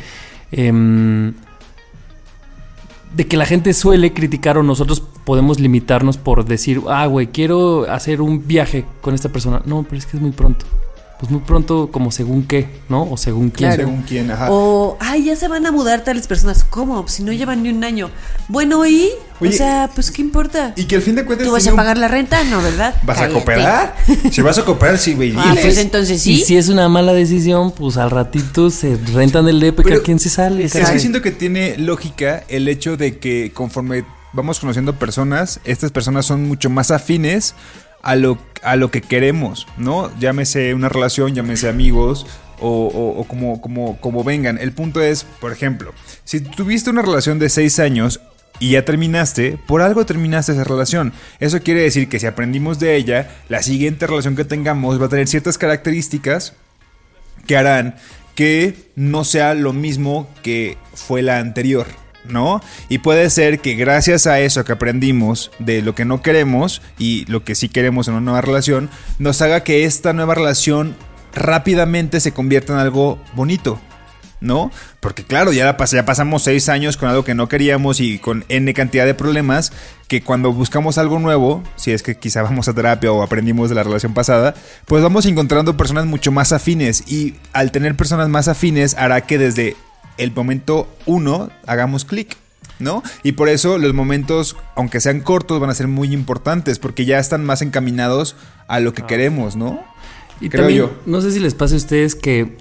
que la gente suele criticar o nosotros podemos limitarnos por decir, güey, quiero hacer un viaje con esta persona. No, pero es que es muy pronto. Pues muy pronto como según qué, ¿no? O según quién.
Claro.
Según quién, ajá.
O, ya se van a mudar tales personas. ¿Cómo? Si no llevan ni un año. Bueno, ¿y?
Oye,
o sea, pues, ¿qué importa?
Y que al fin de cuentas...
¿Tú vas a pagar la renta? No, ¿verdad?
¿Vas a
Cállate.
cooperar? Si vas a cooperar, sí, güey.
Pues entonces sí.
Y si es una mala decisión, pues al ratito se rentan el DP,
Pero
¿quién se sale?
Es que siento que tiene lógica el hecho de que conforme vamos conociendo personas, estas personas son mucho más afines a lo que queremos, ¿no? Llámese una relación, llámese amigos o como vengan. El punto es, por ejemplo, si tuviste una relación de 6 años y ya terminaste, por algo terminaste esa relación. Eso quiere decir que si aprendimos de ella, la siguiente relación que tengamos va a tener ciertas características que harán que no sea lo mismo que fue la anterior, ¿no? Y puede ser que gracias a eso que aprendimos de lo que no queremos y lo que sí queremos en una nueva relación, nos haga que esta nueva relación rápidamente se convierta en algo bonito, ¿no? Porque claro, ya pasamos 6 años con algo que no queríamos y con N cantidad de problemas, que cuando buscamos algo nuevo, si es que quizá vamos a terapia o aprendimos de la relación pasada, pues vamos encontrando personas mucho más afines, y al tener personas más afines hará que desde el momento 1 hagamos clic, ¿no? Y por eso los momentos, aunque sean cortos, van a ser muy importantes, porque ya están más encaminados a lo que queremos, ¿no?
Y
creo
también,
yo.
No sé si les pasa a ustedes que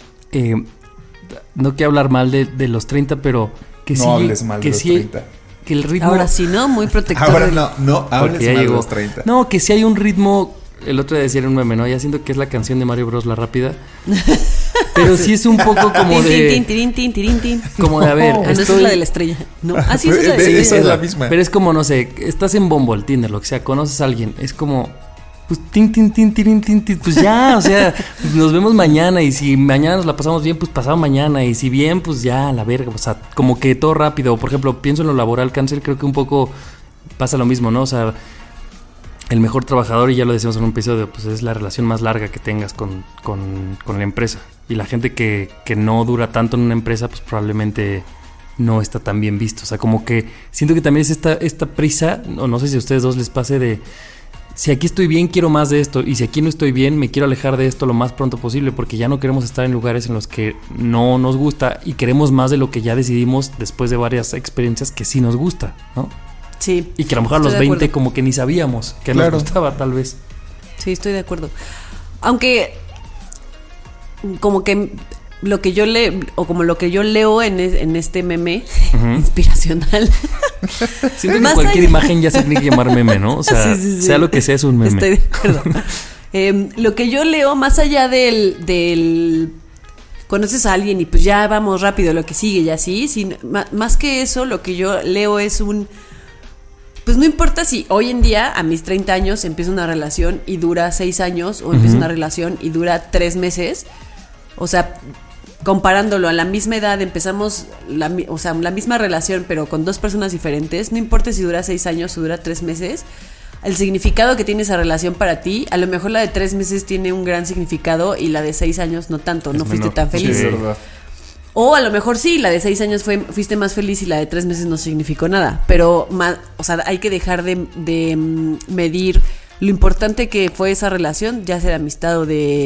no quiero hablar mal de los 30, pero que
no
sí,
hables mal
que
de los
sí,
30.
Que el ritmo...
Ahora sí, ¿no? Muy protector.
Ahora no hables
ya
mal
llegó.
de los 30.
No, que sí hay un ritmo. El otro día decía en un meme, ¿no? Ya siento que es la canción de Mario Bros. La rápida. Pero sí es un poco como de...
Tin.
Como de, a ver,
No, esa es la de la estrella. No, así es la de la
Esa
estrella.
es la misma.
Pero es como, no sé, estás en Bumble, Tinder, lo que sea, conoces a alguien, es como, pues, tin, pues ya, o sea, nos vemos mañana, y si mañana nos la pasamos bien, pues pasado mañana, y si bien, pues ya, a la verga, o sea, como que todo rápido. Por ejemplo, pienso en lo laboral, Cáncer, creo que un poco pasa lo mismo, ¿no? O sea, el mejor trabajador, y ya lo decíamos en un episodio, pues es la relación más larga que tengas con la empresa. Y la gente que no dura tanto en una empresa, pues probablemente no está tan bien visto. O sea, como que siento que también es esta prisa, o no sé si a ustedes dos les pase de... Si aquí estoy bien, quiero más de esto. Y si aquí no estoy bien, me quiero alejar de esto lo más pronto posible, porque ya no queremos estar en lugares en los que no nos gusta, y queremos más de lo que ya decidimos después de varias experiencias que sí nos gusta, ¿no?
Sí.
Y que a lo mejor a los 20 como que ni sabíamos que nos gustaba, tal vez.
Sí, estoy de acuerdo. Aunque como que lo que yo leo, o como lo que yo leo en este meme inspiracional.
Siento que
Más
cualquier
allá.
imagen ya se tiene que llamar meme, ¿no? O sea,
Sí.
sea lo que sea, es un meme.
Estoy de acuerdo. Lo que yo leo, más allá del conoces a alguien y pues ya vamos rápido, lo que sigue y así, más que eso, lo que yo leo es pues no importa si hoy en día, a mis 30 años, empiezo una relación y dura 6 años, o empiezo una relación y dura 3 meses. O sea, comparándolo a la misma edad, empezamos la misma relación, pero con 2 personas diferentes. No importa si dura 6 años o dura 3 meses. El significado que tiene esa relación para ti, a lo mejor la de 3 meses tiene un gran significado y la de 6 años no tanto, no fuiste tan feliz.
Sí, es verdad.
O a lo mejor sí, la de 6 años fuiste más feliz y la de 3 meses no significó nada. Pero o sea, hay que dejar de medir lo importante que fue esa relación, ya sea de amistad o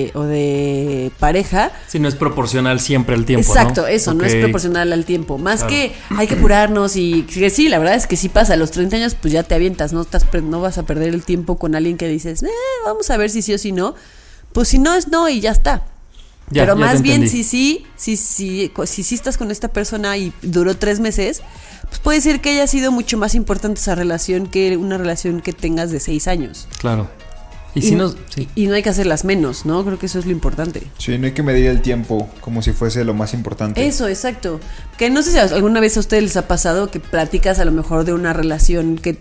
de pareja.
Sí, no es proporcional siempre al tiempo,
Exacto,
¿no?
eso, no es proporcional al tiempo. Más
Claro.
que hay que apurarnos y que sí, la verdad es que sí pasa. A los 30 años pues ya te avientas, no vas a perder el tiempo con alguien que dices, vamos a ver si sí o si no. Pues si no es no y ya está. Pero más bien si sí estás con esta persona y duró 3 meses, pues puede ser que haya sido mucho más importante esa relación que una relación que tengas de 6 años.
Claro. Y
no hay que hacerlas menos, ¿no? Creo que eso es lo importante.
Sí, no hay que medir el tiempo como si fuese lo más importante.
Eso, exacto. Que no sé si alguna vez a ustedes les ha pasado que platicas a lo mejor de una relación que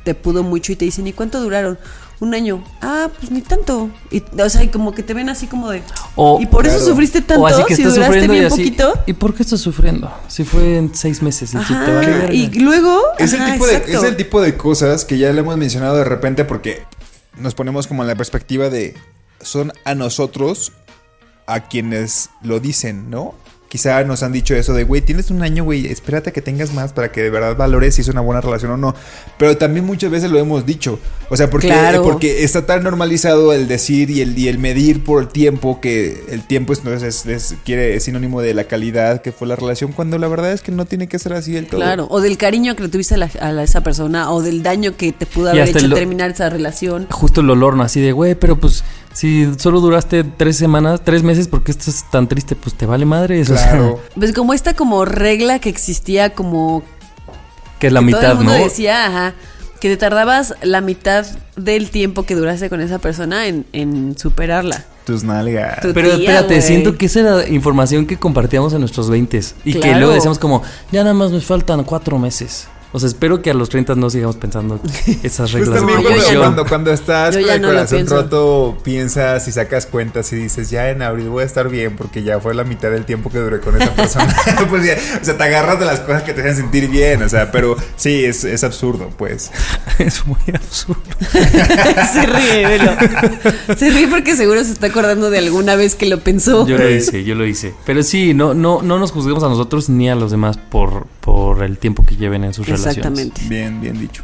te pudo mucho y te dicen, ¿y cuánto duraron? 1 año. Ah, pues ni tanto. Y, o sea, y como que te ven así como de... y por eso sufriste tanto,
o así que
si
estás
duraste
sufriendo
bien
y así,
poquito.
¿y por qué estás sufriendo? Si fue en 6 meses y tú te vale verga.
Y luego...
Es el tipo de cosas que ya le hemos mencionado de repente porque nos ponemos como en la perspectiva de... Son a nosotros a quienes lo dicen, ¿no? Quizá nos han dicho eso de, güey, tienes 1 año, güey, espérate a que tengas más para que de verdad valores si es una buena relación o no. Pero también muchas veces lo hemos dicho. O sea, porque está tan normalizado el decir y el medir por el tiempo, que el tiempo es sinónimo de la calidad que fue la relación, cuando la verdad es que no tiene que ser así del todo.
Claro, o del cariño que le tuviste a esa persona, o del daño que te pudo haber hecho terminar esa relación.
Justo el olor, ¿no? Así de, güey, pero pues... Si solo duraste 3 meses, ¿por qué estás tan triste? Pues te vale madre eso.
Claro.
Pues como esta como regla que existía como...
Que es la mitad,
todo el mundo
¿no?
decía, que te tardabas la mitad del tiempo que duraste con esa persona en superarla.
Tus nalgas.
Pero espérate, siento que esa era información que compartíamos en nuestros 20s. Y que luego decíamos como, ya nada más nos faltan 4 meses. O sea, espero que a los 30 no sigamos pensando esas reglas.
Pues también cuando estás con el corazón
pienso.
Roto, piensas y sacas cuentas y dices, ya en abril voy a estar bien porque ya fue la mitad del tiempo que duré con esa persona. Pues ya, o sea, te agarras de las cosas que te hacen sentir bien, o sea, pero sí, es absurdo, pues.
Es muy absurdo.
Se ríe, velo. Se ríe porque seguro se está acordando de alguna vez que lo pensó.
Yo lo hice. Pero sí, no nos juzguemos a nosotros ni a los demás por el tiempo que lleven en sus relaciones.
Exactamente.
Bien dicho.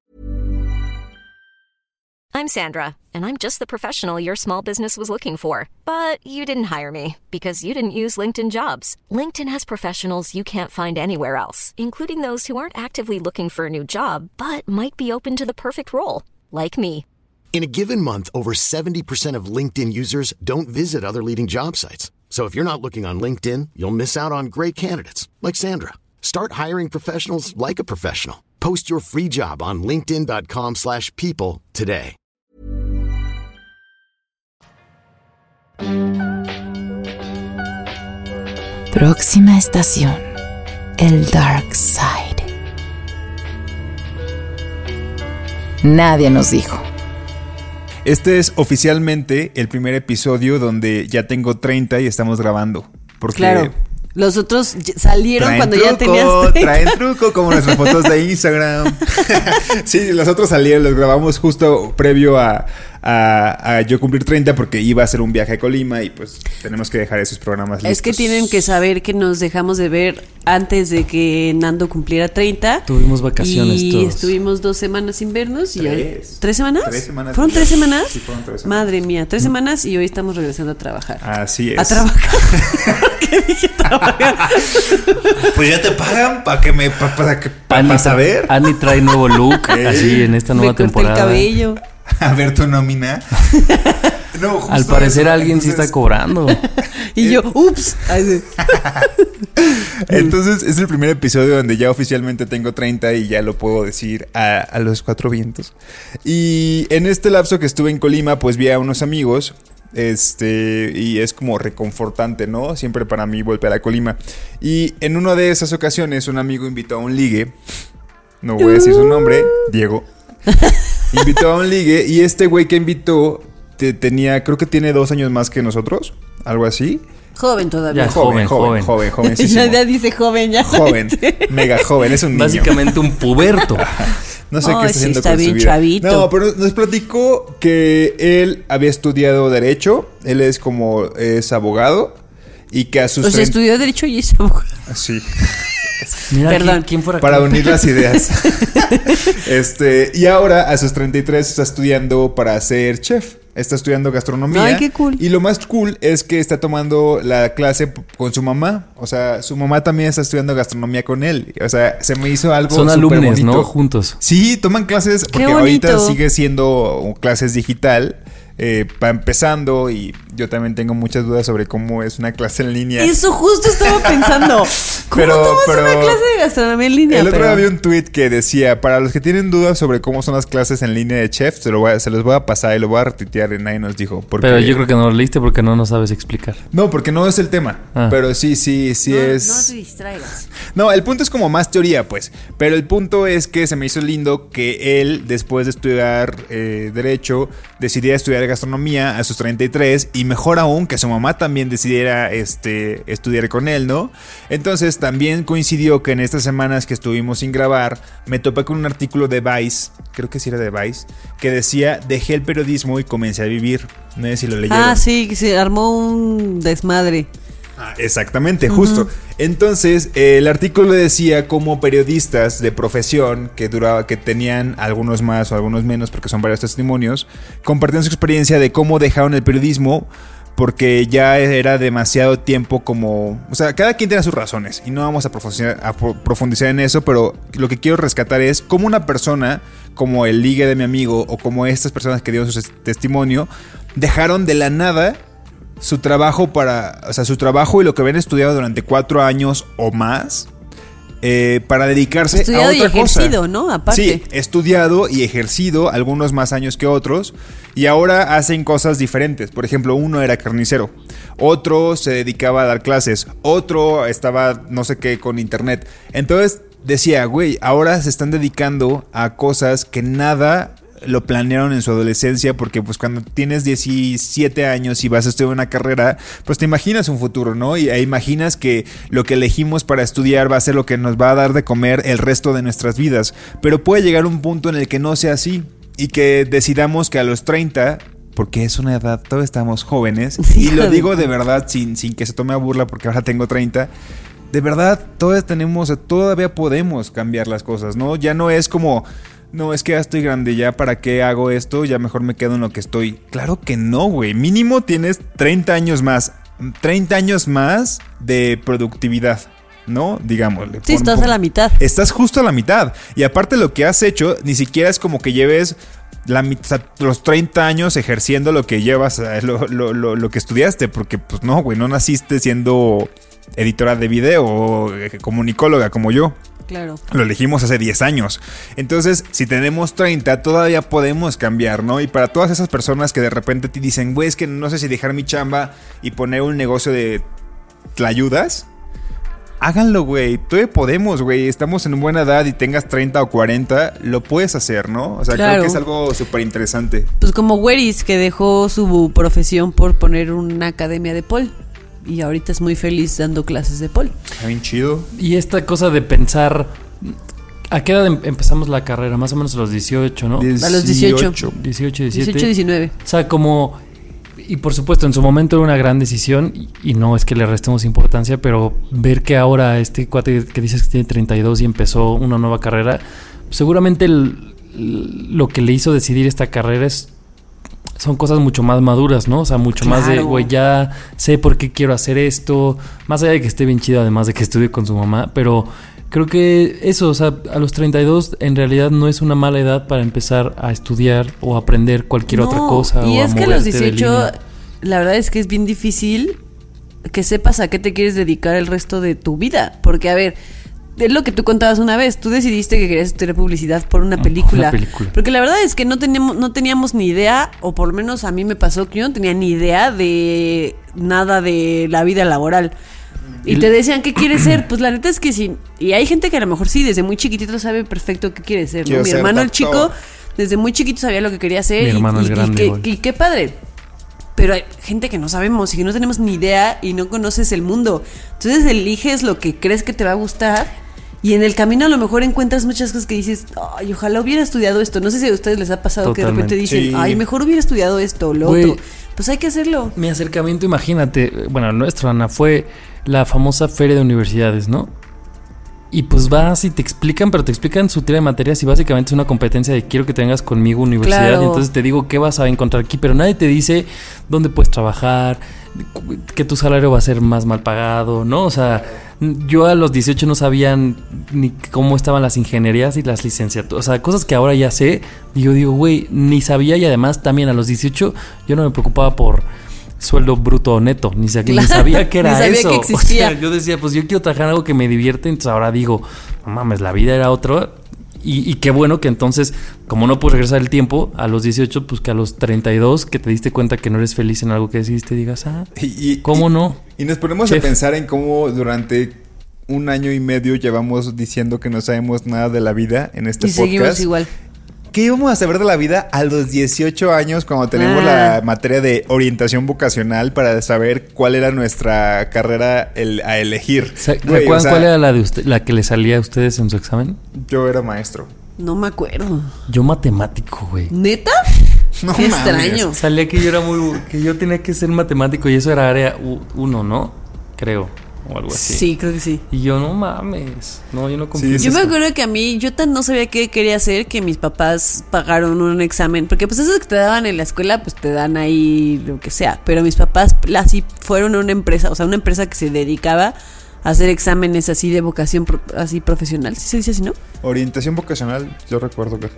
I'm Sandra, and I'm just the professional your small business was looking for. But you didn't hire me because you didn't use LinkedIn Jobs. LinkedIn has professionals you can't find anywhere else, including those who aren't actively looking for a new job, but might be open to the perfect role, like me.
In a given month, over 70% of LinkedIn users don't visit other leading job sites. So if you're not looking on LinkedIn, you'll miss out on great candidates like Sandra. Start hiring professionals like a professional. Post your free job on linkedin.com/people today.
Próxima estación, el Dark Side. Nadie nos dijo.
Este es oficialmente el primer episodio donde ya tengo 30 y estamos grabando. Porque
claro. Los otros salieron cuando ya tenías 30.
Traen truco, como nuestras fotos de Instagram. Sí, los otros salieron, los grabamos justo previo a yo cumplir 30 porque iba a hacer un viaje a Colima y pues tenemos que dejar esos programas listos.
Es que tienen que saber que nos dejamos de ver antes de que Nando cumpliera 30.
Tuvimos vacaciones
y
todos.
estuvimos 2 semanas sin vernos. ¿3 semanas?
3 semanas.
¿Fueron 3 semanas?
Sí, fueron 3 semanas.
Madre mía, 3 semanas y hoy estamos regresando a trabajar.
Así es.
A trabajar. ¿Qué dije trabajar?
Pues ya te pagan para saber.
Annie trae nuevo look así en esta nueva temporada.
Me corté el cabello.
A ver tu nómina. No, justo
al parecer alguien sí está cobrando.
Y yo, ups.
Entonces es el primer episodio donde ya oficialmente tengo 30 y ya lo puedo decir a los 4 vientos. Y en este lapso que estuve en Colima, pues vi a unos amigos. Y es como reconfortante, ¿no? Siempre para mí volver a Colima. Y en una de esas ocasiones un amigo invitó a un ligue. No voy a decir su nombre, Diego. Invitó a un ligue y este güey que invitó creo que tiene 2 años más que nosotros, algo así.
Joven todavía.
Ya,
joven.
Ya dice joven, ya.
Joven, mega joven, es un niño.
Básicamente un puberto.
No sé qué está haciendo
está
con
bien
su vida.
chavito.
No, pero nos platicó que él había estudiado Derecho. Él es abogado. Y que a sus...
O sea, estudió Derecho y es abogado.
Sí.
Mira,
perdón.
¿quién fuera
para unir las ideas. Y ahora a sus 33 está estudiando para ser chef. Está estudiando gastronomía.
Ay, qué cool.
Y lo más cool es que está tomando la clase con su mamá. O sea, su mamá también está estudiando gastronomía con él. O sea, se me hizo algo
Son
súper
alumnos,
bonito.
¿no? Juntos.
Sí, toman clases porque ahorita sigue siendo clases digital. Va empezando y yo también tengo muchas dudas sobre cómo es una clase en línea.
Eso justo estaba pensando. ¿Cómo tomas una clase de gastronomía en línea?
El otro día vi un tweet que decía, para los que tienen dudas sobre cómo son las clases en línea de chef, se los voy a pasar y lo voy a retuitear y nadie nos dijo.
Pero yo creo que no lo leíste porque no sabes explicar.
No, porque no es el tema. Pero sí
no,
es...
No te distraigas.
No, el punto es como más teoría, pues. Pero el punto es que se me hizo lindo que él, después de estudiar Derecho, decidiera estudiar gastronomía a sus 33. Y mejor aún, que su mamá también decidiera estudiar con él, ¿no? Entonces también coincidió que en estas semanas que estuvimos sin grabar, me topé con un artículo de Vice, creo que sí era de Vice, que decía: dejé el periodismo y comencé a vivir. No sé si lo leyeron.
Ah, sí, que se armó un desmadre.
Exactamente, justo. Entonces, el artículo decía cómo periodistas de profesión que tenían algunos más o algunos menos, porque son varios testimonios, compartían su experiencia de cómo dejaron el periodismo porque ya era demasiado tiempo como... O sea, cada quien tiene sus razones y no vamos a profundizar en eso, pero lo que quiero rescatar es cómo una persona como el ligue de mi amigo o como estas personas que dieron su testimonio dejaron de la nada su trabajo su trabajo y lo que habían estudiado durante 4 años o más para dedicarse
estudiado
a otra
y ejercido,
cosa.
¿no? Aparte.
Sí, estudiado y ejercido, algunos más años que otros, y ahora hacen cosas diferentes. Por ejemplo, uno era carnicero, otro se dedicaba a dar clases, otro estaba no sé qué con internet. Entonces decía, güey, ahora se están dedicando a cosas que nada lo planearon en su adolescencia, porque pues cuando tienes 17 años y vas a estudiar una carrera, pues te imaginas un futuro, ¿no? Y imaginas que lo que elegimos para estudiar va a ser lo que nos va a dar de comer el resto de nuestras vidas. Pero puede llegar un punto en el que no sea así y que decidamos que a los 30... porque es una edad, todos estamos jóvenes, y lo digo de verdad sin que se tome a burla, porque ahora tengo 30. De verdad, todavía podemos cambiar las cosas, ¿no? Ya no es como... No, es que ya estoy grande, ya para qué hago esto, ya mejor me quedo en lo que estoy. Claro que no, güey. Mínimo tienes 30 años más. 30 años más de productividad, ¿no? Digámosle.
Sí, estás a la mitad.
Estás justo a la mitad. Y aparte lo que has hecho, ni siquiera es como que lleves los 30 años ejerciendo lo que llevas, lo que estudiaste. Porque, pues no, güey, no naciste siendo editora de video o comunicóloga como yo.
Claro.
Lo elegimos hace 10 años. Entonces, si tenemos 30, todavía podemos cambiar, ¿no? Y para todas esas personas que de repente te dicen, güey, es que no sé si dejar mi chamba y poner un negocio de tlayudas, háganlo, güey. Todavía podemos, güey. Estamos en buena edad y tengas 30 o 40, lo puedes hacer, ¿no? O sea,
claro.
Creo que es algo súper interesante.
Pues como Weris, que dejó su profesión por poner una academia de pole. Y ahorita es muy feliz dando clases de pole.
Está bien chido.
Y esta cosa de pensar... ¿A qué edad empezamos la carrera? Más o menos a los 18, ¿no?
A los 18.
18, 17.
18, 19.
O sea, como... Y por supuesto, en su momento era una gran decisión. Y no es que le restemos importancia, pero ver que ahora este cuate que dices que tiene 32 y empezó una nueva carrera, seguramente lo que le hizo decidir esta carrera son cosas mucho más maduras, ¿no? O sea, mucho más de, güey, ya sé por qué quiero hacer esto. Más allá de que esté bien chido, además de que estudie con su mamá. Pero creo que eso, o sea, a los 32 en realidad no es una mala edad para empezar a estudiar o aprender cualquier otra cosa.
Y
o
es que a los 18, la verdad es que es bien difícil que sepas a qué te quieres dedicar el resto de tu vida. Porque, a ver... Es lo que tú contabas una vez. Tú decidiste que querías estudiar publicidad por una película. Porque la verdad es que no teníamos ni idea, o por lo menos a mí me pasó que yo no tenía ni idea de nada de la vida laboral. Y te decían, ¿qué quieres ser? Pues la neta es que sí. Y hay gente que a lo mejor sí, desde muy chiquitito sabe perfecto qué quiere ser, ¿no? Mi hermano, el chico, desde muy chiquito sabía lo que quería hacer.
Mi hermano es grande.
Y qué padre. Pero hay gente que no sabemos y que no tenemos ni idea y no conoces el mundo. Entonces eliges lo que crees que te va a gustar y en el camino a lo mejor encuentras muchas cosas que dices, ay, ojalá hubiera estudiado esto. No sé si a ustedes les ha pasado. Totalmente. Que de repente dicen, sí, ay, mejor hubiera estudiado esto o lo otro. Pues hay que hacerlo.
Mi acercamiento, imagínate, bueno, el nuestro, Ana, fue la famosa feria de universidades, ¿no? Y pues vas y te explican, pero te explican su tira de materias y básicamente es una competencia de quiero que te vengas conmigo a universidad. Claro. Y entonces te digo qué vas a encontrar aquí, pero nadie te dice dónde puedes trabajar, que tu salario va a ser más mal pagado, ¿no? O sea, yo a los 18 no sabía ni cómo estaban las ingenierías y las licenciaturas. O sea, cosas que ahora ya sé. Y yo digo, güey, ni sabía. Y además también a los 18 yo no me preocupaba por sueldo bruto o neto, ni sabía que era
ni sabía
eso.
Que existía.
O sea, yo decía, pues yo quiero trabajar algo que me divierte, entonces ahora digo, no mames, la vida era otro. Y qué bueno que entonces, como no puedes regresar el tiempo, a los 18, pues que a los 32, que te diste cuenta que no eres feliz en algo que decidiste, digas, ¿cómo no?
Y nos ponemos a pensar en cómo durante 1 año y medio llevamos diciendo que no sabemos nada de la vida en este
Y
podcast.
seguimos igual.
¿Qué íbamos a saber de la vida a los 18 años cuando tenemos la materia de orientación vocacional para saber cuál era nuestra carrera a elegir?
¿Recuerdan cuál era la de usted, la que le salía a ustedes en su examen?
Yo era maestro.
No me acuerdo.
Yo matemático, güey.
¿Neta?
No
Qué
mames.
extraño.
Salía que que yo tenía que ser matemático y eso era área 1, ¿no? Creo, o algo así.
Sí, creo que sí.
Y yo, no mames. No, yo no confío.
Sí,
Yo me acuerdo que a mí, yo tan no sabía qué quería hacer que mis papás pagaron un examen. Porque pues eso que te daban en la escuela, pues te dan ahí lo que sea. Pero mis papás así fueron a una empresa, o sea, una empresa que se dedicaba a hacer exámenes así de vocación así profesional. ¿Sí se dice así, no?
Orientación vocacional, yo recuerdo que...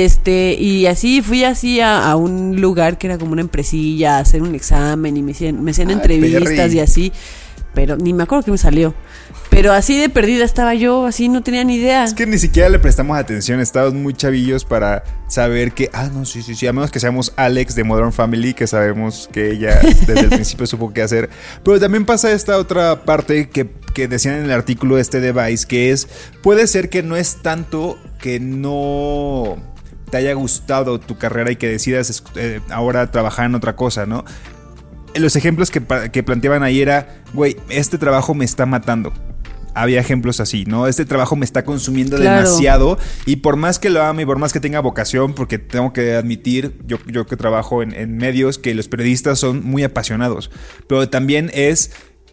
Y así fui así a un lugar que era como una empresilla a hacer un examen y me hacían entrevistas
perri.
y así. Pero ni me acuerdo que me salió. Pero así de perdida estaba yo, así no tenía ni idea.
Es que ni siquiera le prestamos atención, estábamos muy chavillos para saber que... sí, a menos que seamos Alex de Modern Family, que sabemos que ella desde el principio supo qué hacer. Pero también pasa esta otra parte que decían en el artículo de Vice, que es, puede ser que no es tanto que no te haya gustado tu carrera y que decidas ahora trabajar en otra cosa, ¿no? Los ejemplos que planteaban ahí era, güey, este trabajo me está matando. Había ejemplos así, ¿no? Este trabajo me está consumiendo demasiado y por más que lo ame y por más que tenga vocación, porque tengo que admitir, yo que trabajo en medios, que los periodistas son muy apasionados, pero también es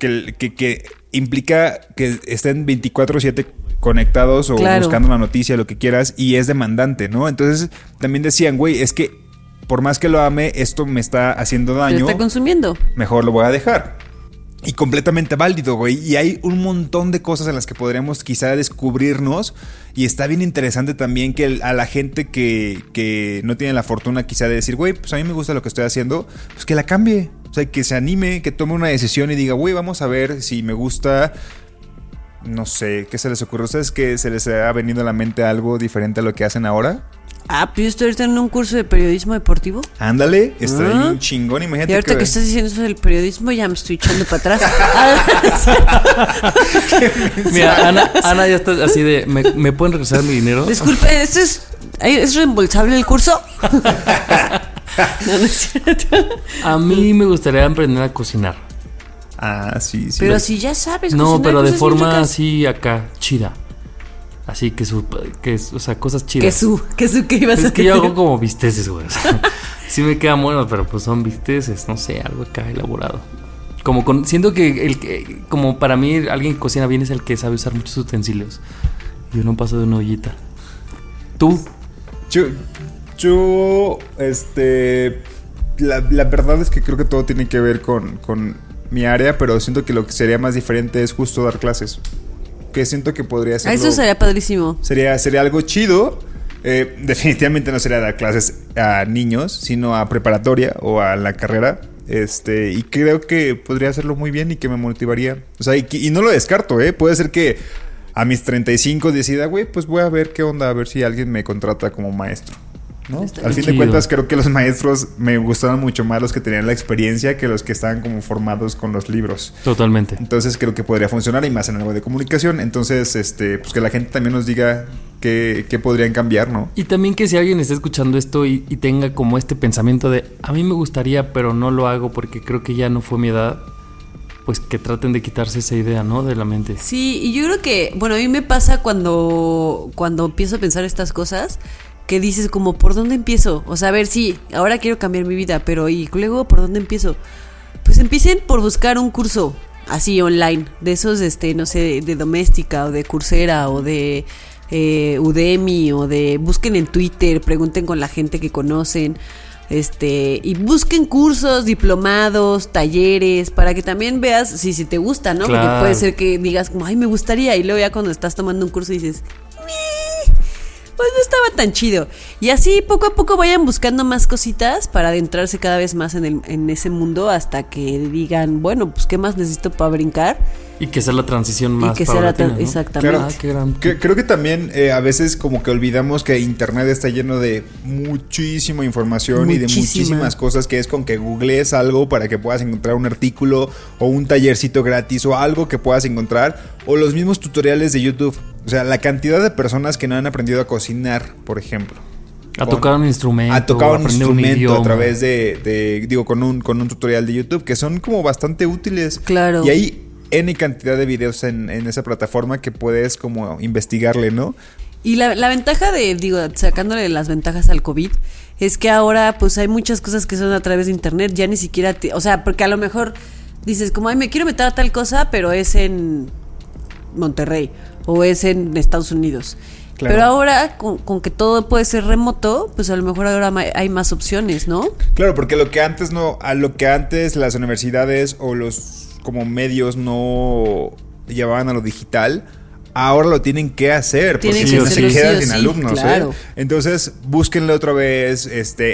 que implica que estén 24/7 conectados o buscando una noticia, lo que quieras, y es demandante, ¿no? Entonces también decían, güey, es que por más que lo ame, esto me está haciendo daño.
Me está consumiendo.
Mejor lo voy a dejar. Y completamente válido, güey. Y hay un montón de cosas en las que podríamos quizá descubrirnos. Y está bien interesante también que a la gente que no tiene la fortuna quizá de decir, güey, pues a mí me gusta lo que estoy haciendo, pues que la cambie. O sea, que se anime, que tome una decisión y diga, güey, vamos a ver si me gusta. No sé, ¿qué se les ocurre? ¿Ustedes que se les ha venido a la mente algo diferente a lo que hacen ahora?
Pues yo estoy ahorita en un curso de periodismo deportivo.
Ándale, está bien chingón, imagínate.
Y ahorita que estás diciendo eso del periodismo, ya me estoy echando para atrás.
Mira, Ana ya está así de, ¿me pueden regresar mi dinero?
Disculpe, ¿es reembolsable el curso? No es cierto.
A mí me gustaría aprender a cocinar.
Sí.
Pero si ya sabes
no,
cocinar,
pero de
cosas
forma
bien ricas.
así acá, chida. Así o sea, cosas chidas.
¿Qué ibas a decir?
Es que yo hago como bisteces, güey. O sea, sí me quedan buenos, pero pues son bisteces, no sé, algo acá elaborado. Siento que como para mí alguien que cocina bien es el que sabe usar muchos utensilios. Yo no paso de una ollita. ¿Tú?
Yo la verdad es que creo que todo tiene que ver con mi área, pero siento que lo que sería más diferente es justo dar clases. Que siento que podría ser.
Eso sería padrísimo.
Sería algo chido. Definitivamente no sería dar clases a niños, sino a preparatoria o a la carrera. Y creo que podría hacerlo muy bien y que me motivaría. O sea, y no lo descarto, Puede ser que a mis 35 decida, güey, pues voy a ver qué onda, a ver si alguien me contrata como maestro, ¿no? Al fin de cuentas, creo que los maestros me gustaban mucho más los que tenían la experiencia que los que estaban como formados con los libros.
Totalmente.
Entonces creo que podría funcionar y más en algo de comunicación. Entonces, pues que la gente también nos diga qué podrían cambiar, ¿no?
Y también que si alguien está escuchando esto y tenga como este pensamiento de a mí me gustaría, pero no lo hago porque creo que ya no fue mi edad, pues que traten de quitarse esa idea, ¿no? De la mente.
Sí, y yo creo que, bueno, a mí me pasa cuando empiezo a pensar estas cosas, que dices como, ¿por dónde empiezo? O sea, a ver, sí, ahora quiero cambiar mi vida, pero ¿y luego por dónde empiezo? Pues empiecen por buscar un curso así online, de esos, no sé, de Doméstica o de Coursera o de Udemy o busquen en Twitter, pregunten con la gente que conocen. Y busquen cursos, diplomados, talleres, para que también veas si te gusta, ¿no?
Claro.
Porque puede ser que digas como, ay, me gustaría, y luego ya cuando estás tomando un curso dices, pues no estaba tan chido. Y así poco a poco vayan buscando más cositas para adentrarse cada vez más en ese mundo hasta que digan, bueno, pues qué más necesito para brincar.
Y que sea la transición más
y que sea
paulatina, ¿no?
exactamente.
Claro.
Qué gran...
Creo que también a veces como que olvidamos que internet está lleno de muchísima información y de muchísimas cosas, que es con que googlees algo para que puedas encontrar un artículo o un tallercito gratis o algo que puedas encontrar, o los mismos tutoriales de YouTube. O sea, la cantidad de personas que no han aprendido a cocinar, por ejemplo.
A tocar un instrumento.
A tocar un instrumento
idioma.
a través de con un tutorial de YouTube, que son como bastante útiles.
Claro.
Y hay N cantidad de videos en esa plataforma que puedes como investigarle, ¿no?
Y la ventaja sacándole las ventajas al COVID, es que ahora pues hay muchas cosas que son a través de internet, ya ni siquiera, o sea, porque a lo mejor dices como, ay, me quiero meter a tal cosa, pero es en Monterrey o es en Estados Unidos. Claro. Pero ahora, con que todo puede ser remoto, pues a lo mejor ahora hay más opciones, ¿no?
Claro, porque lo que antes las universidades o los como medios no llevaban a lo digital, ahora lo tienen que hacer, porque si no se quedan sin alumnos, claro. Entonces, búsquenlo otra vez,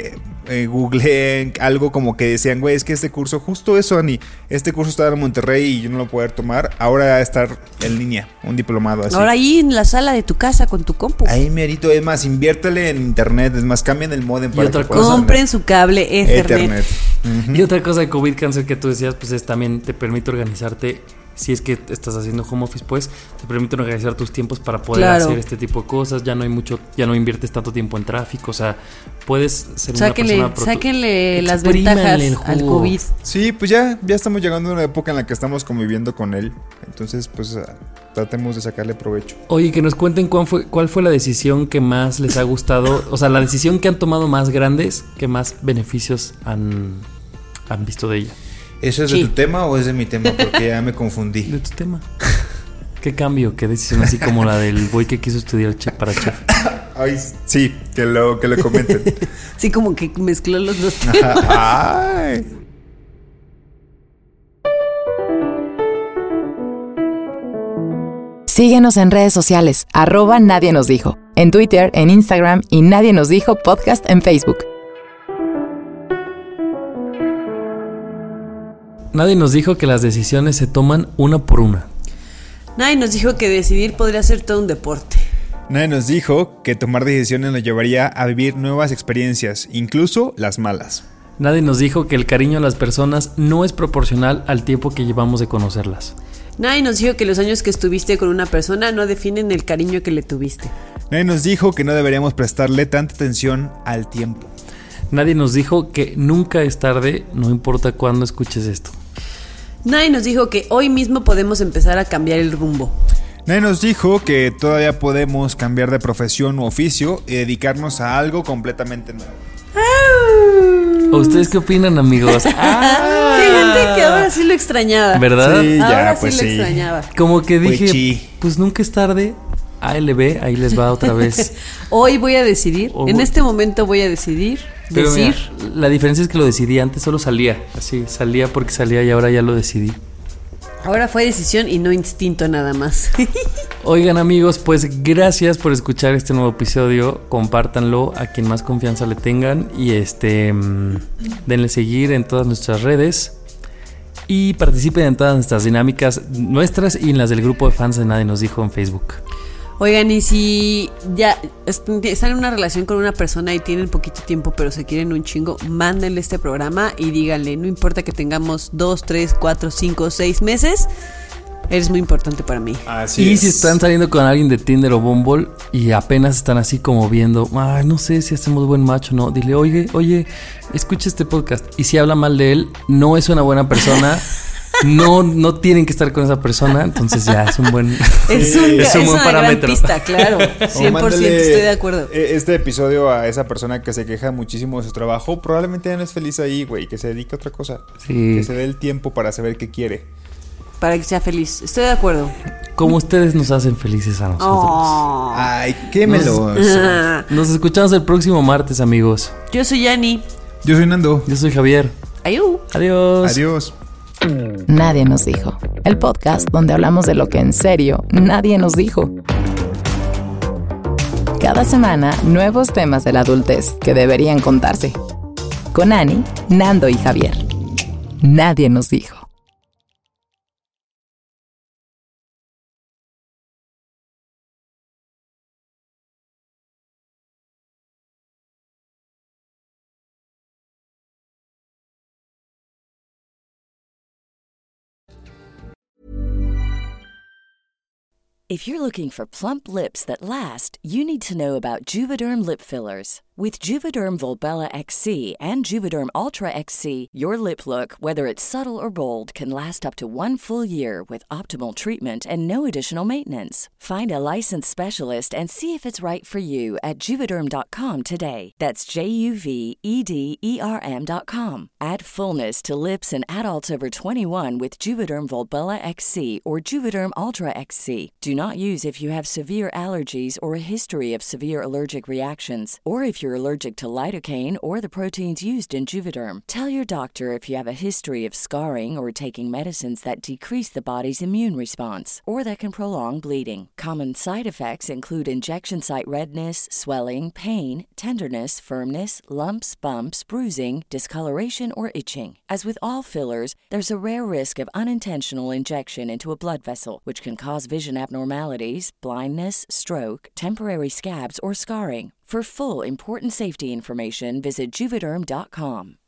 googleen algo como que decían, güey, es que este curso, justo eso, Ani, este curso está en Monterrey y yo no lo voy a poder tomar, ahora va a estar en línea, un diplomado así.
Ahora ahí en la sala de tu casa con tu compu.
Ahí merito, es más, inviértele en internet, es más, cambien el modem para que
compren su cable Ethernet.
Uh-huh. Y otra cosa de COVID Cancer que tú decías, pues es también te permite organizarte. Si es que estás haciendo home office, pues te permite organizar tus tiempos para poder hacer este tipo de cosas. Ya no inviertes tanto tiempo en tráfico. O sea, puedes ser una persona...
Sáquenle las ventajas al COVID.
Sí, pues ya estamos llegando a una época en la que estamos conviviendo con él. Entonces, pues tratemos de sacarle provecho.
Oye, que nos cuenten cuál fue la decisión que más les ha gustado. O sea, la decisión que han tomado más grandes, que más beneficios han visto de ella.
¿Eso es de tu tema o es de mi tema? Porque ya me confundí.
De tu tema. ¿Qué cambio? ¿Qué decisión así como la del güey que quiso estudiar para chef?
Ay, sí, que lo comenten.
Sí, como que mezcló los dos temas.
Ay.
Síguenos en redes sociales, @Nadie Nos Dijo. En Twitter, en Instagram y Nadie Nos Dijo Podcast en Facebook.
Nadie nos dijo que las decisiones se toman una por una.
Nadie nos dijo que decidir podría ser todo un deporte.
Nadie nos dijo que tomar decisiones nos llevaría a vivir nuevas experiencias, incluso las malas.
Nadie nos dijo que el cariño a las personas no es proporcional al tiempo que llevamos de conocerlas.
Nadie nos dijo que los años que estuviste con una persona no definen el cariño que le tuviste.
Nadie nos dijo que no deberíamos prestarle tanta atención al tiempo.
Nadie nos dijo que nunca es tarde, no importa cuándo escuches esto.
Nadie nos dijo que hoy mismo podemos empezar a cambiar el rumbo.
Nadie nos dijo que todavía podemos cambiar de profesión u oficio y dedicarnos a algo completamente nuevo.
¿Ustedes qué opinan, amigos?
Fíjate que ahora sí lo extrañaba.
¿Verdad?
Sí,
ahora
ya, pues
sí lo extrañaba.
Como que dije, pues nunca es tarde. ALB, ahí les va otra vez.
Hoy voy a decidir, en este momento voy a decidir.
Pero mira, la diferencia es que lo decidí antes, solo salía. Así, salía porque salía y ahora ya lo decidí.
Ahora fue decisión y no instinto nada más.
Oigan, amigos, pues gracias por escuchar este nuevo episodio. Compártanlo a quien más confianza le tengan. Y denle seguir en todas nuestras redes. Y participen en todas nuestras dinámicas, nuestras y en las del grupo de fans de Nadie Nos Dijo en Facebook.
Oigan, y si ya están en una relación con una persona y tienen poquito tiempo pero se quieren un chingo, mándenle este programa y díganle, no importa que tengamos 2, 3, 4, 5, 6 meses, eres muy importante para mí.
Así es. Si están saliendo con alguien de Tinder o Bumble y apenas están así como viendo, no sé si hacemos buen match o no, dile, oye, escucha este podcast. Y si habla mal de él, no es una buena persona. No tienen que estar con esa persona, entonces ya es un buen
es un buen parámetro. Pista, claro, 100% estoy de acuerdo.
Este episodio a esa persona que se queja muchísimo de su trabajo, probablemente ya no es feliz ahí, güey, que se dedique a otra cosa. Sí. Que se dé el tiempo para saber qué quiere.
Para que sea feliz, estoy de acuerdo.
Como ustedes nos hacen felices a nosotros.
Ay, qué meloso.
Nos escuchamos el próximo martes, amigos.
Yo soy Yani.
Yo soy Nando.
Yo soy Javier. Adiós.
Adiós.
Nadie Nos Dijo, el podcast donde hablamos de lo que en serio nadie nos dijo. Cada semana, nuevos temas de la adultez que deberían contarse. Con Ani, Nando y Javier. Nadie Nos Dijo.
If you're looking for plump lips that last, you need to know about Juvederm lip fillers. With Juvederm Volbella XC and Juvederm Ultra XC, your lip look, whether it's subtle or bold, can last up to 1 full year with optimal treatment and no additional maintenance. Find a licensed specialist and see if it's right for you at Juvederm.com today. That's JUVEDERM.com. Add fullness to lips in adults over 21 with Juvederm Volbella XC or Juvederm Ultra XC. Do not use if you have severe allergies or a history of severe allergic reactions, or if you're allergic to lidocaine or the proteins used in Juvederm. Tell your doctor if you have a history of scarring or taking medicines that decrease the body's immune response or that can prolong bleeding. Common side effects include injection site redness, swelling, pain, tenderness, firmness, lumps, bumps, bruising, discoloration, or itching. As with all fillers, there's a rare risk of unintentional injection into a blood vessel, which can cause vision abnormalities, blindness, stroke, temporary scabs, or scarring. For full, important safety information, visit Juvederm.com.